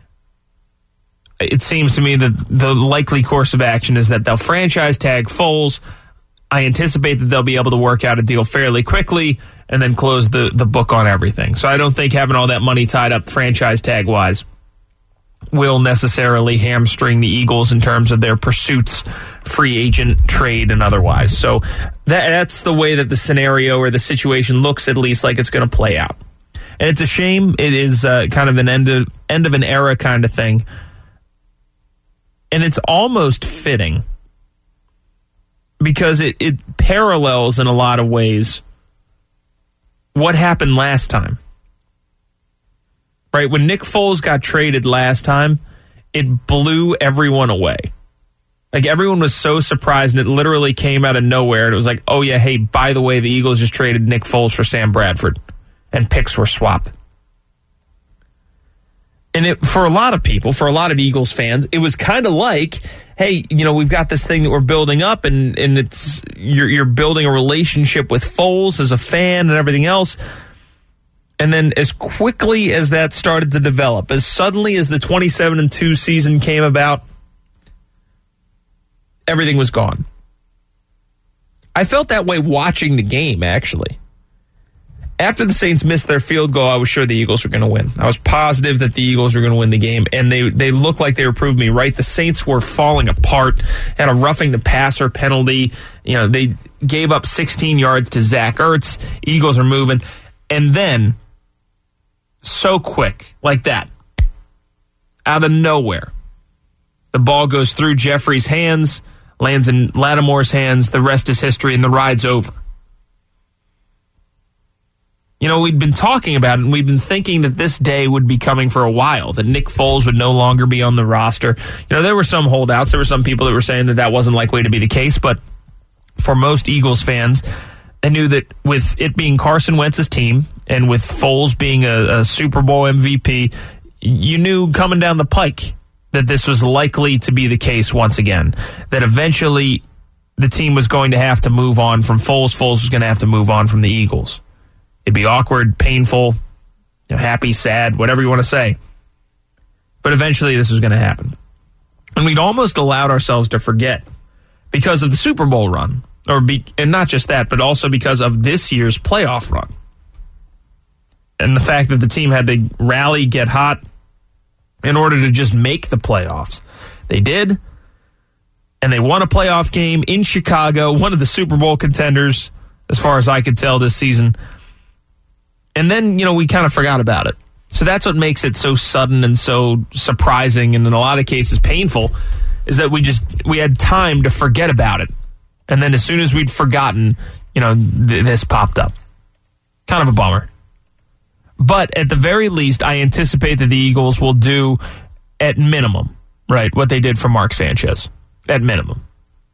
It seems to me that the likely course of action is that they'll franchise tag Foles. I anticipate that they'll be able to work out a deal fairly quickly and then close the, the book on everything. So I don't think having all that money tied up franchise tag-wise will necessarily hamstring the Eagles in terms of their pursuits, free agent, trade, and otherwise. So that, that's the way that the scenario or the situation looks, at least, like it's going to play out. And it's a shame. It is uh, kind of an end of, end of an era kind of thing. And it's almost fitting because it, it parallels in a lot of ways what happened last time. Right? When Nick Foles got traded last time, it blew everyone away. Like, everyone was so surprised, and it literally came out of nowhere. And it was like, oh, yeah, hey, by the way, the Eagles just traded Nick Foles for Sam Bradford, and picks were swapped. And it, for a lot of people, for a lot of Eagles fans, it was kind of like hey, you know, we've got this thing that we're building up, and, and it's you're, you're building a relationship with Foles as a fan and everything else. And then as quickly as that started to develop, as suddenly as the twenty-seven and two season came about, everything was gone. I felt that way watching the game, actually. After the Saints missed their field goal, I was sure the Eagles were going to win. I was positive that the Eagles were going to win the game, and they they looked like they were proving me right. The Saints were falling apart, had a roughing the passer penalty. You know, they gave up sixteen yards to Zach Ertz. Eagles are moving. And then, so quick, like that, out of nowhere, the ball goes through Jeffrey's hands, lands in Lattimore's hands. The rest is history, and the ride's over. You know, we'd been talking about it, and we'd been thinking that this day would be coming for a while, that Nick Foles would no longer be on the roster. You know, there were some holdouts. There were some people that were saying that that wasn't likely to be the case, but for most Eagles fans, I knew that with it being Carson Wentz's team and with Foles being a, a Super Bowl M V P, you knew coming down the pike that this was likely to be the case once again, that eventually the team was going to have to move on from Foles. Foles was going to have to move on from the Eagles. It'd be awkward, painful, you know, happy, sad, whatever you want to say. But eventually this was going to happen. And we'd almost allowed ourselves to forget because of the Super Bowl run. or be, And not just that, but also because of this year's playoff run. And the fact that the team had to rally, get hot, in order to just make the playoffs. They did. And they won a playoff game in Chicago, one of the Super Bowl contenders, as far as I could tell this season. And then, you know, we kind of forgot about it. So that's what makes it so sudden and so surprising, and in a lot of cases painful, is that we just, we had time to forget about it. And then as soon as we'd forgotten, you know, th- this popped up. Kind of a bummer. But at the very least, I anticipate that the Eagles will do, at minimum, right, what they did for Mark Sanchez. At minimum.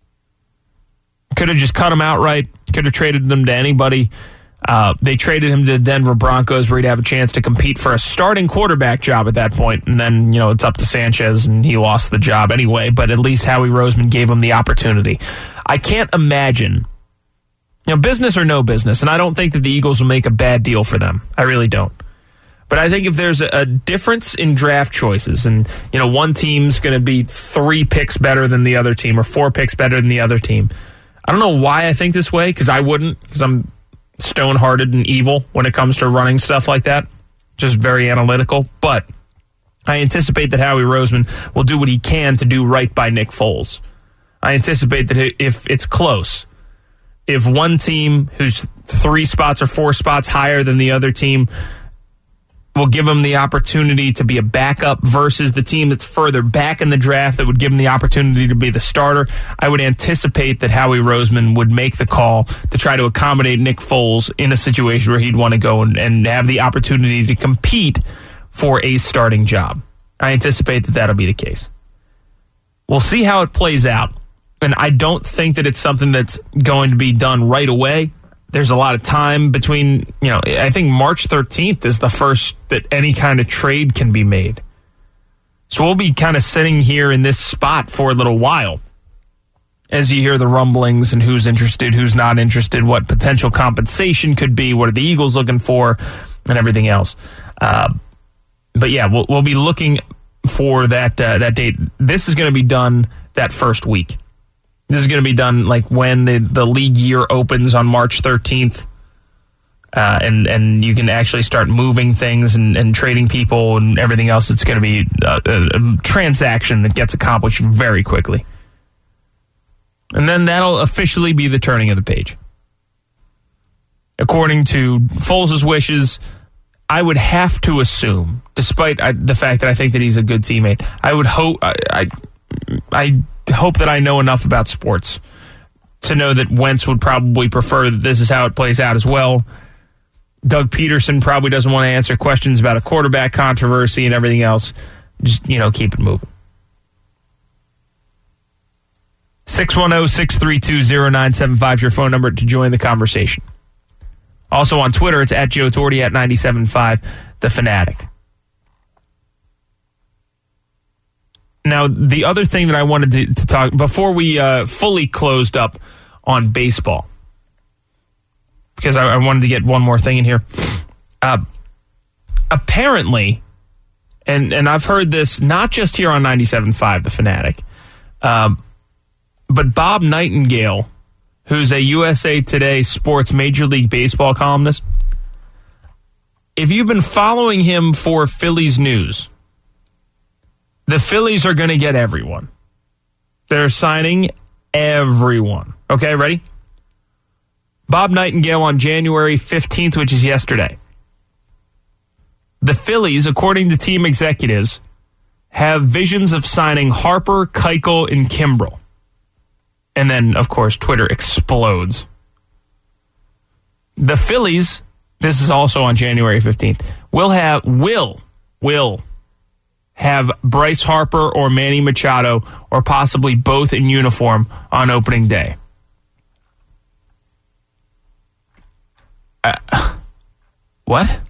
Could have just cut him outright. Could have traded them to anybody. Uh, they traded him to the Denver Broncos, where he'd have a chance to compete for a starting quarterback job at that point. And then, you know, it's up to Sanchez, and he lost the job anyway. But at least Howie Roseman gave him the opportunity. I can't imagine, you know, business or no business, and I don't think that the Eagles will make a bad deal for them. I really don't. But I think if there's a, a difference in draft choices, and, you know, one team's going to be three picks better than the other team, or four picks better than the other team, I don't know why I think this way, because I wouldn't, because I'm stone-hearted and evil when it comes to running stuff like that. Just very analytical. But I anticipate that Howie Roseman will do what he can to do right by Nick Foles. I anticipate that if it's close, if one team who's three spots or four spots higher than the other team will give him the opportunity to be a backup versus the team that's further back in the draft that would give him the opportunity to be the starter, I would anticipate that Howie Roseman would make the call to try to accommodate Nick Foles in a situation where he'd want to go and, and have the opportunity to compete for a starting job. I anticipate that that'll be the case. We'll see how it plays out, and I don't think that it's something that's going to be done right away. There's a lot of time between, you know, I think March thirteenth is the first that any kind of trade can be made. So we'll be kind of sitting here in this spot for a little while as you hear the rumblings and who's interested, who's not interested, what potential compensation could be, what are the Eagles looking for, and everything else. Uh, but yeah, we'll, we'll be looking for that uh, that date. This is going to be done that first week. This is going to be done like when the, the league year opens on March thirteenth, uh, and, and you can actually start moving things and, and trading people and everything else. It's going to be a, a, a transaction that gets accomplished very quickly. And then that'll officially be the turning of the page. According to Foles' wishes, I would have to assume, despite I, the fact that I think that he's a good teammate, I would hope I, I, I hope that I know enough about sports to know that Wentz would probably prefer that this is how it plays out as well. Doug Peterson probably doesn't want to answer questions about a quarterback controversy and everything else. Just, you know, keep it moving. six one zero, six three two, zero nine seven five, your phone number to join the conversation. Also on Twitter, it's at Joe Torti at ninety-seven point five, The Fanatic. Now, the other thing that I wanted to, to talk before we uh, fully closed up on baseball, because I, I wanted to get one more thing in here. Uh, apparently, and and I've heard this not just here on ninety-seven point five, The Fanatic, um, but Bob Nightingale, who's a U S A Today Sports Major League Baseball columnist, if you've been following him for Phillies news, the Phillies are going to get everyone. They're signing everyone. Okay, ready? Bob Nightingale on January fifteenth, which is yesterday. The Phillies, according to team executives, have visions of signing Harper, Keuchel, and Kimbrel. And then, of course, Twitter explodes. The Phillies, this is also on January fifteenth, will have, will, will have Bryce Harper or Manny Machado or possibly both in uniform on opening day. Uh, what?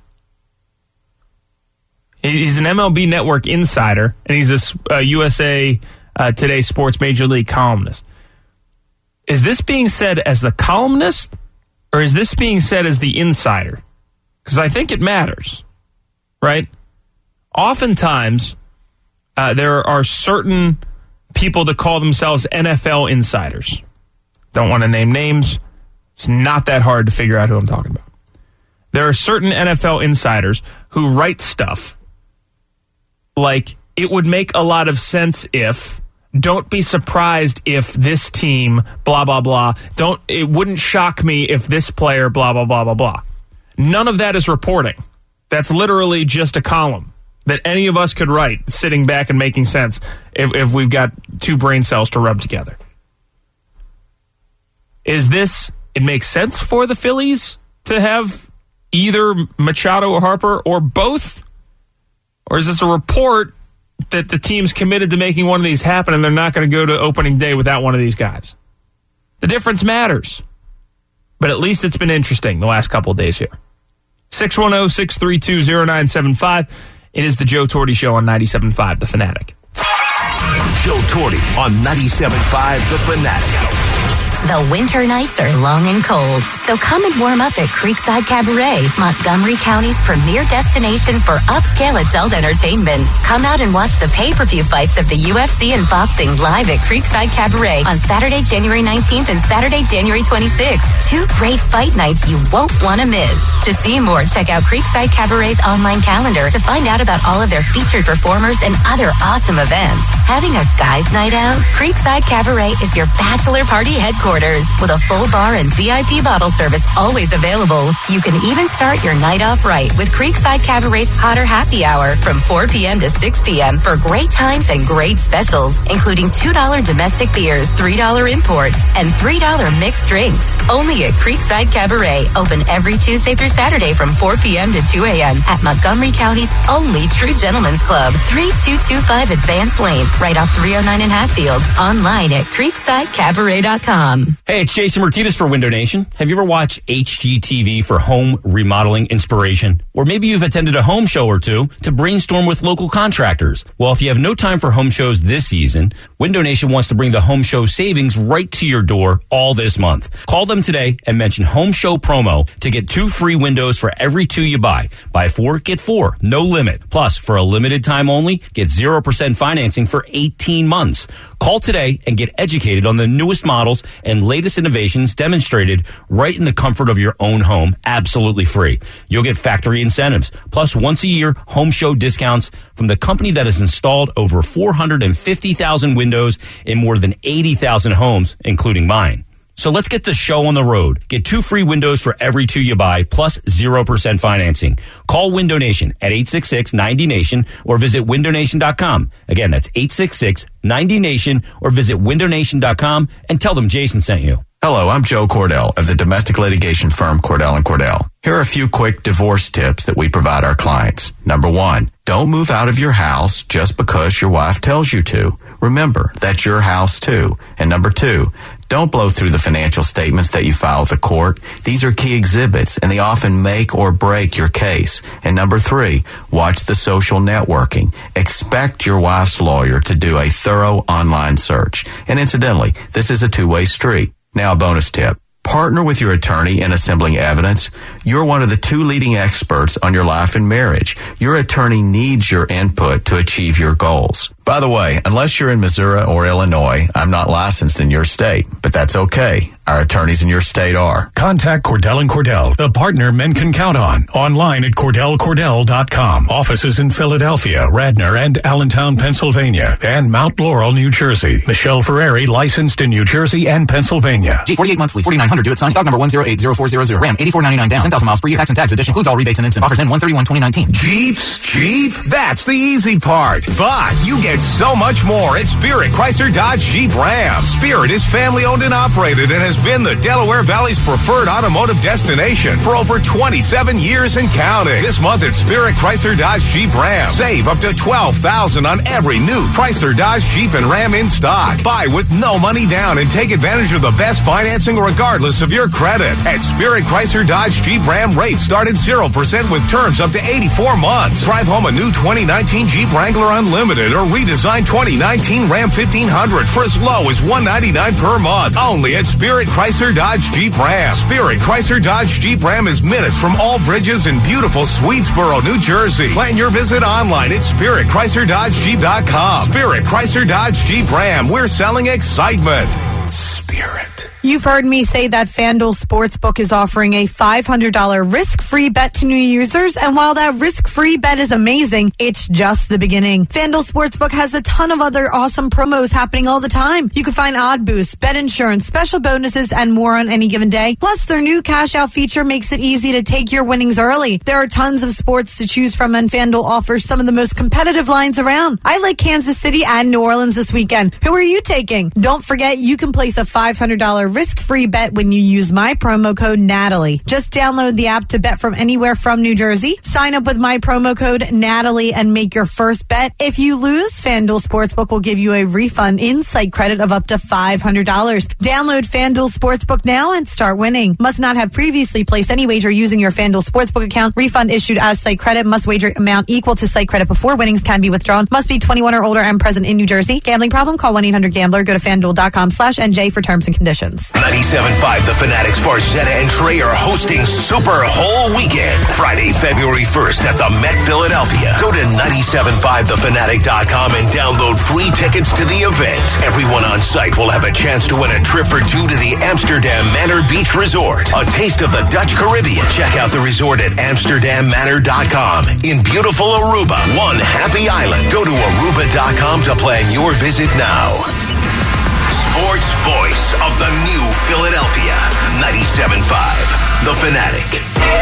He's an M L B Network insider, and he's a, a U S A uh, Today Sports Major League columnist. Is this being said as the columnist, or is this being said as the insider? Because I think it matters, right? Oftentimes, uh, there are certain people that call themselves N F L insiders. Don't want to name names. It's not that hard to figure out who I'm talking about. There are certain N F L insiders who write stuff like, it would make a lot of sense if, don't be surprised if this team, blah, blah, blah. Don't, it wouldn't shock me if this player, blah, blah, blah, blah, blah. None of that is reporting. That's literally just a column that any of us could write, sitting back and making sense if, if we've got two brain cells to rub together. Is this, it makes sense for the Phillies to have either Machado or Harper or both? Or is this a report that the team's committed to making one of these happen and they're not going to go to opening day without one of these guys? The difference matters. But at least it's been interesting the last couple of days here. six one zero, six three two, zero nine seven five. It is the Joe Torty Show on ninety-seven point five, The Fanatic. Joe Torty on ninety-seven point five, The Fanatic. The winter nights are long and cold, so come and warm up at Creekside Cabaret, Montgomery County's premier destination for upscale adult entertainment. Come out and watch the pay-per-view fights of the U F C and boxing live at Creekside Cabaret on Saturday, January nineteenth and Saturday, January twenty-sixth. Two great fight nights you won't want to miss. To see more, check out Creekside Cabaret's online calendar to find out about all of their featured performers and other awesome events. Having a guys' night out? Creekside Cabaret is your bachelor party headquarters. With a full bar and V I P bottle service always available. You can even start your night off right with Creekside Cabaret's Potter Happy Hour from four p.m. to six p.m. for great times and great specials, including two dollars domestic beers, three dollars imports, and three dollars mixed drinks. Only at Creekside Cabaret, open every Tuesday through Saturday from four p.m. to two a.m. at Montgomery County's only true gentlemen's club, three two two five Advanced Lane, right off three oh nine in Hatfield. Online at creekside cabaret dot com. Hey, it's Jason Martinez for Window Nation. Have you ever watched H G T V for home remodeling inspiration? Or maybe you've attended a home show or two to brainstorm with local contractors. Well, if you have no time for home shows this season, Window Nation wants to bring the home show savings right to your door all this month. Call them today and mention Home Show Promo to get two free windows for every two you buy. Buy four, get four, no limit. Plus, for a limited time only, get zero percent financing for eighteen months. Call today and get educated on the newest models and latest innovations demonstrated right in the comfort of your own home, absolutely free. You'll get factory incentives, plus once a year home show discounts from the company that has installed over four hundred fifty thousand windows in more than eighty thousand homes, including mine. So let's get the show on the road. Get two free windows for every two you buy, plus zero percent financing. Call Window Nation at eight six six, ninety nation or visit window nation dot com. Again, that's eight six six, ninety nation or visit window nation dot com and tell them Jason sent you. Hello, I'm Joe Cordell of the domestic litigation firm Cordell and Cordell. Here are a few quick divorce tips that we provide our clients. Number one, don't move out of your house just because your wife tells you to. remember, that's your house too. And number two, don't blow through the financial statements that you file with the court. These are key exhibits, and they often make or break your case. And number three, watch the social networking. Expect your wife's lawyer to do a thorough online search. And incidentally, this is a two-way street. Now, a bonus tip. Partner with your attorney in assembling evidence. You're one of the two leading experts on your life and marriage. Your attorney needs your input to achieve your goals. By the way, unless you're in Missouri or Illinois, I'm not licensed in your state, but that's okay. Our attorneys in your state are. Contact Cordell and Cordell, the partner men can count on. Online at cordell cordell dot com. Offices in Philadelphia, Radnor, and Allentown, Pennsylvania, and Mount Laurel, New Jersey. Michelle Ferrari, licensed in New Jersey and Pennsylvania. G forty-eight monthly, forty-nine hundred due at sign stock number one zero eight zero four zero zero. Ram eighty-four ninety-nine down, ten thousand miles per year. Tax and tags. Addition includes all rebates and instant. Offers end one thirty-one twenty nineteen. Jeeps, Jeep, that's the easy part. But you get so much more at Spirit Chrysler Dodge Jeep Ram. Spirit is family owned and operated and has been the Delaware Valley's preferred automotive destination for over twenty-seven years and counting. This month at Spirit Chrysler Dodge Jeep Ram, save up to twelve thousand dollars on every new Chrysler Dodge Jeep and Ram in stock. Buy with no money down and take advantage of the best financing regardless of your credit. At Spirit Chrysler Dodge Jeep Ram, rates start at zero percent with terms up to eighty-four months. Drive home a new twenty nineteen Jeep Wrangler Unlimited or redesigned twenty nineteen Ram fifteen hundred for as low as one hundred ninety-nine dollars per month. Only at Spirit Chrysler Dodge Jeep Ram. Spirit Chrysler Dodge Jeep Ram is minutes from all bridges in beautiful Swedesboro, New Jersey. Plan your visit online at spirit chrysler dodge jeep dot com. Spirit Chrysler Dodge Jeep Ram. We're selling excitement. Spirit. You've heard me say that FanDuel Sportsbook is offering a five hundred dollars risk-free bet to new users, and while that risk-free bet is amazing, it's just the beginning. FanDuel Sportsbook has a ton of other awesome promos happening all the time. You can find odd boosts, bet insurance, special bonuses, and more on any given day. Plus, their new cash-out feature makes it easy to take your winnings early. There are tons of sports to choose from, and FanDuel offers some of the most competitive lines around. I like Kansas City and New Orleans this weekend. Who are you taking? Don't forget, you can place a five hundred dollars risk-free bet when you use my promo code Natalie. Just download the app to bet from anywhere from New Jersey. Sign up with my promo code Natalie and make your first bet. If you lose, FanDuel Sportsbook will give you a refund in site credit of up to five hundred dollars. Download FanDuel Sportsbook now and start winning. Must not have previously placed any wager using your FanDuel Sportsbook account. Refund issued as site credit. Must wager amount equal to site credit before winnings can be withdrawn. Must be twenty-one or older and present in New Jersey. Gambling problem? Call one eight hundred gambler. Go to FanDuel.com slash NJ for terms and conditions. ninety-seven point five The Fanatics Barzetta and Trey are hosting Super Whole Weekend, Friday, February first at the Met Philadelphia. Go to nine seven five the fanatic dot com and download free tickets to the event. Everyone on site will have a chance to win a trip for two to the Amsterdam Manor Beach Resort, a taste of the Dutch Caribbean. Check out the resort at amsterdam manor dot com in beautiful Aruba, one happy island. Go to aruba dot com to plan your visit now. Sports voice of the new Philadelphia, ninety-seven point five The Fanatic.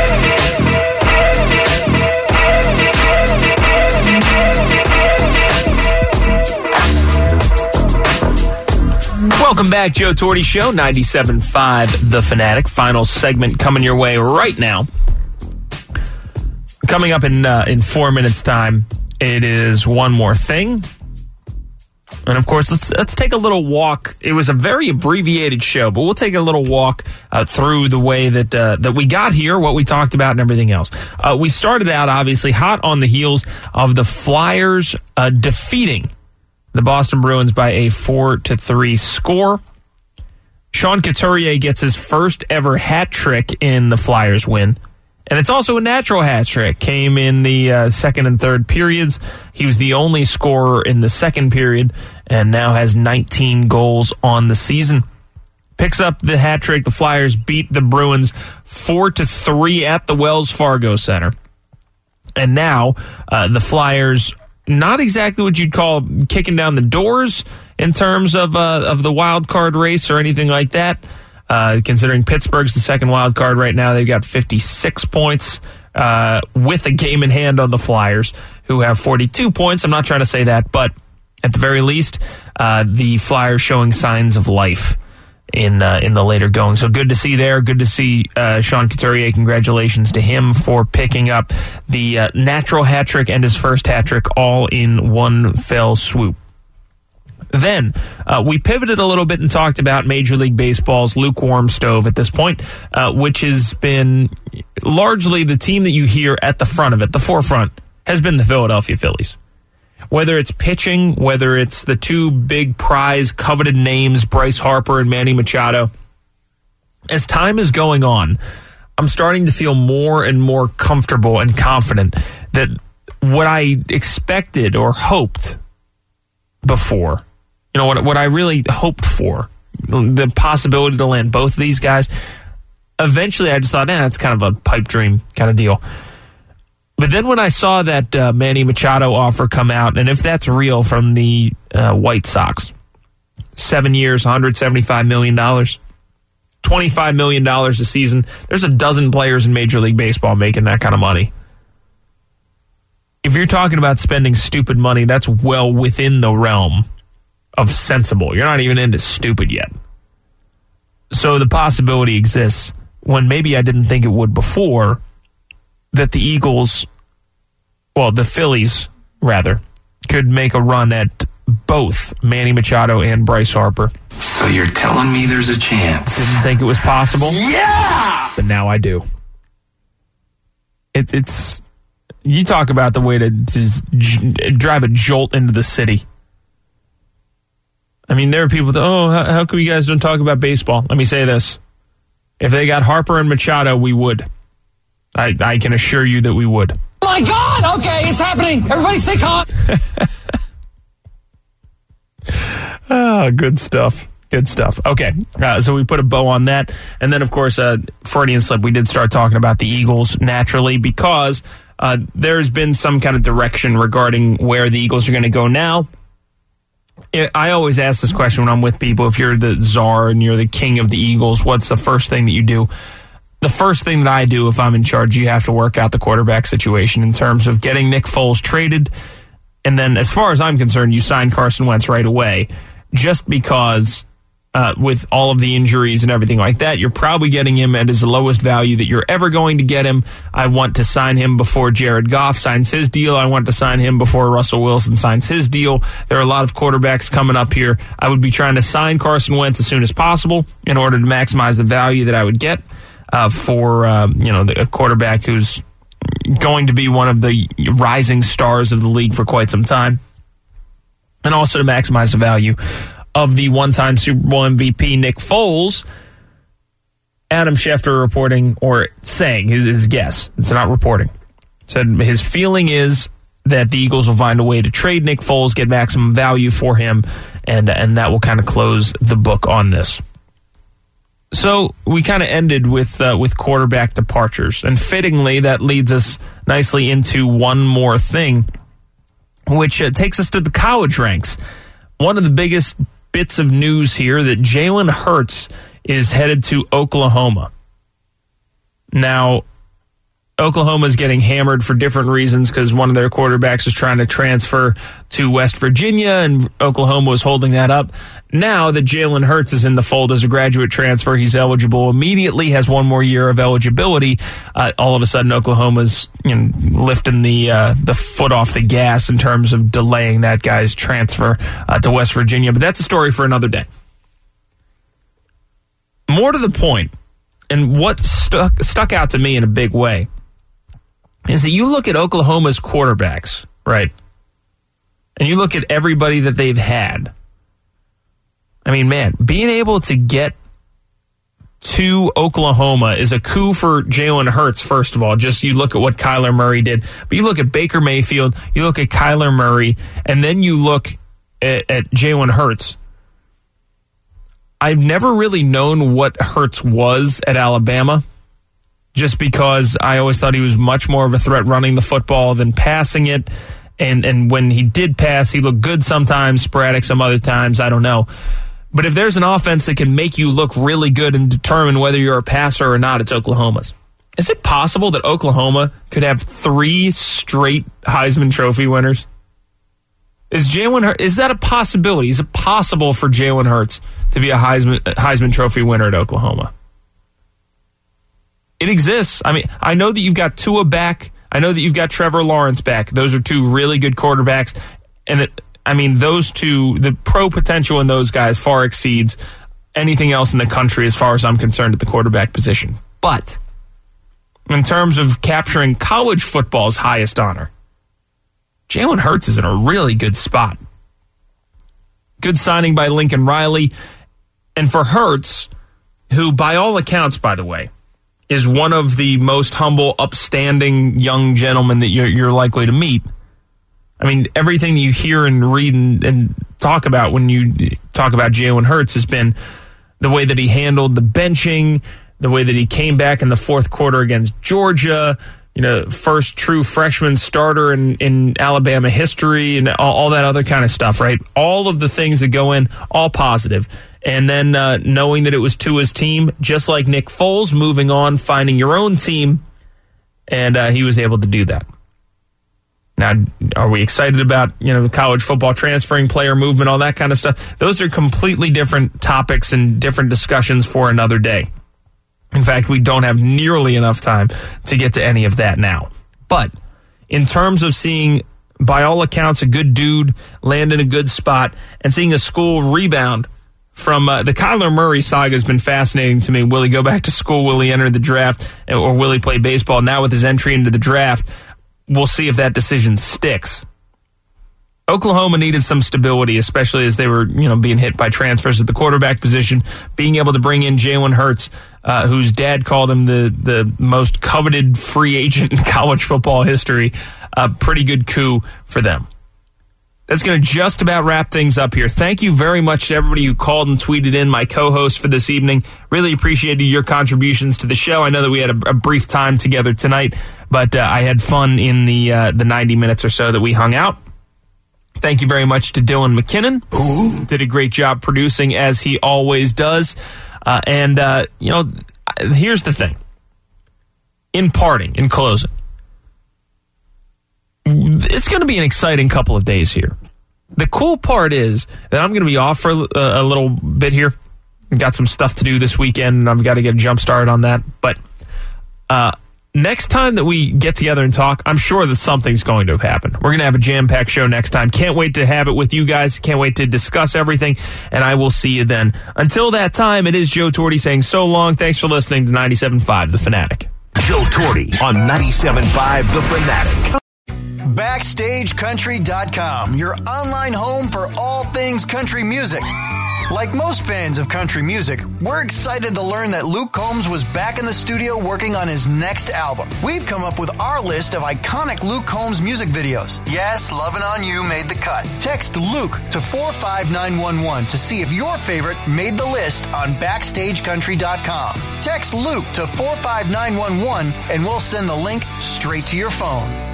Welcome back, Joe Torti Show, ninety-seven point five The Fanatic. Final segment coming your way right now. Coming up in uh, in four minutes' time, it is One More Thing. And, of course, let's let's take a little walk. It was a very abbreviated show, but we'll take a little walk uh, through the way that uh, that we got here, what we talked about, and everything else. Uh, we started out, obviously, hot on the heels of the Flyers uh, defeating the Boston Bruins by a four to three score. Sean Couturier gets his first ever hat trick in the Flyers win. And it's also a natural hat trick. Came in the uh, second and third periods. He was the only scorer in the second period and now has nineteen goals on the season. Picks up the hat trick. The Flyers beat the Bruins four to three at the Wells Fargo Center. And now uh, the Flyers, not exactly what you'd call kicking down the doors in terms of uh, of the wild card race or anything like that. Uh, considering Pittsburgh's the second wild card right now, they've got fifty-six points uh, with a game in hand on the Flyers, who have forty-two points. I'm not trying to say that, but at the very least, uh, the Flyers showing signs of life in uh, in the later going. So good to see there. Good to see uh, Sean Couturier. Congratulations to him for picking up the uh, natural hat trick and his first hat trick all in one fell swoop. Then uh, we pivoted a little bit and talked about Major League Baseball's lukewarm stove at this point, uh, which has been largely the team that you hear at the front of it, the forefront, has been the Philadelphia Phillies. Whether it's pitching, whether it's the two big prize coveted names, Bryce Harper and Manny Machado, as time is going on, I'm starting to feel more and more comfortable and confident that what I expected or hoped before, you know, what, what I really hoped for, the possibility to land both of these guys, eventually I just thought, eh, that's kind of a pipe dream kind of deal. But then when I saw that uh, Manny Machado offer come out, and if that's real from the uh, White Sox, seven years, one hundred seventy-five million dollars, twenty-five million dollars a season, there's a dozen players in Major League Baseball making that kind of money. If you're talking about spending stupid money, that's well within the realm of sensible. You're not even into stupid yet. So the possibility exists, when maybe I didn't think it would before, that the Eagles, well, the Phillies, rather, could make a run at both Manny Machado and Bryce Harper. So you're telling me there's a chance? Didn't think it was possible. Yeah! But now I do. It, it's, you talk about the way to, to j- drive a jolt into the city. I mean, there are people that, oh, how, how come you guys don't talk about baseball? Let me say this. If they got Harper and Machado, we would. I, I can assure you that we would. Oh my God! Okay, it's happening. Everybody stay calm. Ah, good stuff. Good stuff. Okay, uh, so we put a bow on that. And then, of course, uh, Freudian slip, we did start talking about the Eagles naturally because uh, there's been some kind of direction regarding where the Eagles are going to go now. I always ask this question when I'm with people. If you're the czar and you're the king of the Eagles, what's the first thing that you do? The first thing that I do if I'm in charge, you have to work out the quarterback situation in terms of getting Nick Foles traded. And then as far as I'm concerned, you sign Carson Wentz right away, just because uh, with all of the injuries and everything like that, you're probably getting him at his lowest value that you're ever going to get him. I want to sign him before Jared Goff signs his deal. I want to sign him before Russell Wilson signs his deal. There are a lot of quarterbacks coming up here. I would be trying to sign Carson Wentz as soon as possible in order to maximize the value that I would get uh, for uh, you know the, a quarterback who's going to be one of the rising stars of the league for quite some time, and also to maximize the value of the one-time Super Bowl M V P, Nick Foles. Adam Schefter reporting, or saying, his, his guess, it's not reporting, said his feeling is that the Eagles will find a way to trade Nick Foles, get maximum value for him, and, and that will kind of close the book on this. So we kind of ended with uh, with quarterback departures, and fittingly, that leads us nicely into one more thing, which uh, takes us to the college ranks. One of the biggest bits of news here that Jalen Hurts is headed to Oklahoma. Now, Oklahoma is getting hammered for different reasons because one of their quarterbacks is trying to transfer to West Virginia, and Oklahoma was holding that up. Now that Jalen Hurts is in the fold as a graduate transfer, he's eligible immediately, has one more year of eligibility. Uh, all of a sudden, Oklahoma's you know, lifting the uh, the foot off the gas in terms of delaying that guy's transfer uh, to West Virginia. But that's a story for another day. More to the point, and what stuck stuck out to me in a big way, is that you look at Oklahoma's quarterbacks, right? And you look at everybody that they've had. I mean, man, being able to get to Oklahoma is a coup for Jalen Hurts, first of all. Just you look at what Kyler Murray did. But you look at Baker Mayfield, you look at Kyler Murray, and then you look at, at Jalen Hurts. I've never really known what Hurts was at Alabama, just because I always thought he was much more of a threat running the football than passing it. And and when he did pass, he looked good sometimes, sporadic some other times, I don't know. But if there's an offense that can make you look really good and determine whether you're a passer or not, it's Oklahoma's. Is it possible that Oklahoma could have three straight Heisman Trophy winners? Is Jalen Hurts, is that a possibility? Is it possible for Jalen Hurts to be a Heisman Heisman Trophy winner at Oklahoma? It exists. I mean, I know that you've got Tua back. I know that you've got Trevor Lawrence back. Those are two really good quarterbacks. And it, I mean, those two, the pro potential in those guys far exceeds anything else in the country as far as I'm concerned at the quarterback position. But in terms of capturing college football's highest honor, Jalen Hurts is in a really good spot. Good signing by Lincoln Riley. And for Hurts, who by all accounts, by the way, is one of the most humble, upstanding young gentlemen that you're, you're likely to meet. I mean, everything you hear and read and, and talk about when you talk about Jalen Hurts has been the way that he handled the benching, the way that he came back in the fourth quarter against Georgia, you know, first true freshman starter in, in Alabama history, and all, all that other kind of stuff, right? All of the things that go in, all positive. And then uh, knowing that it was to his team, just like Nick Foles, moving on, finding your own team, and uh, he was able to do that. Now, are we excited about, you know, the college football transferring, player movement, all that kind of stuff? Those are completely different topics and different discussions for another day. In fact, we don't have nearly enough time to get to any of that now. But in terms of seeing, by all accounts, a good dude land in a good spot and seeing a school rebound from uh, the Kyler Murray saga has been fascinating to me. Will he go back to school? Will he enter the draft? Or will he play baseball? Now with his entry into the draft, we'll see if that decision sticks. Oklahoma needed some stability, especially as they were, you know, being hit by transfers at the quarterback position. Being able to bring in Jalen Hurts, uh, whose dad called him the, the most coveted free agent in college football history, a pretty good coup for them. That's going to just about wrap things up here. Thank you very much to everybody who called and tweeted in, my co-host for this evening. Really appreciated your contributions to the show. I know that we had a, a brief time together tonight, but uh, I had fun in the uh, the ninety minutes or so that we hung out. Thank you very much to Dylan McKinnon, who did a great job producing, as he always does. Uh, and, uh, you know, here's the thing. In parting, in closing, it's going to be an exciting couple of days here. The cool part is that I'm going to be off for a, a little bit here. I've got some stuff to do this weekend, and I've got to get a jump start on that. But uh, next time that we get together and talk, I'm sure that something's going to have happened. We're going to have a jam-packed show next time. Can't wait to have it with you guys. Can't wait to discuss everything, and I will see you then. Until that time, it is Joe Torti saying so long. Thanks for listening to ninety-seven point five The Fanatic. Joe Torti on ninety-seven point five The Fanatic. Backstage Country dot com, your online home for all things country music. Like most fans of country music, we're excited to learn that Luke Combs was back in the studio working on his next album. We've come up with our list of iconic Luke Combs music videos. Yes, Lovin' On You made the cut. Text Luke to four five nine one one to see if your favorite made the list on Backstage Country dot com. Text Luke to four five nine one one and we'll send the link straight to your phone.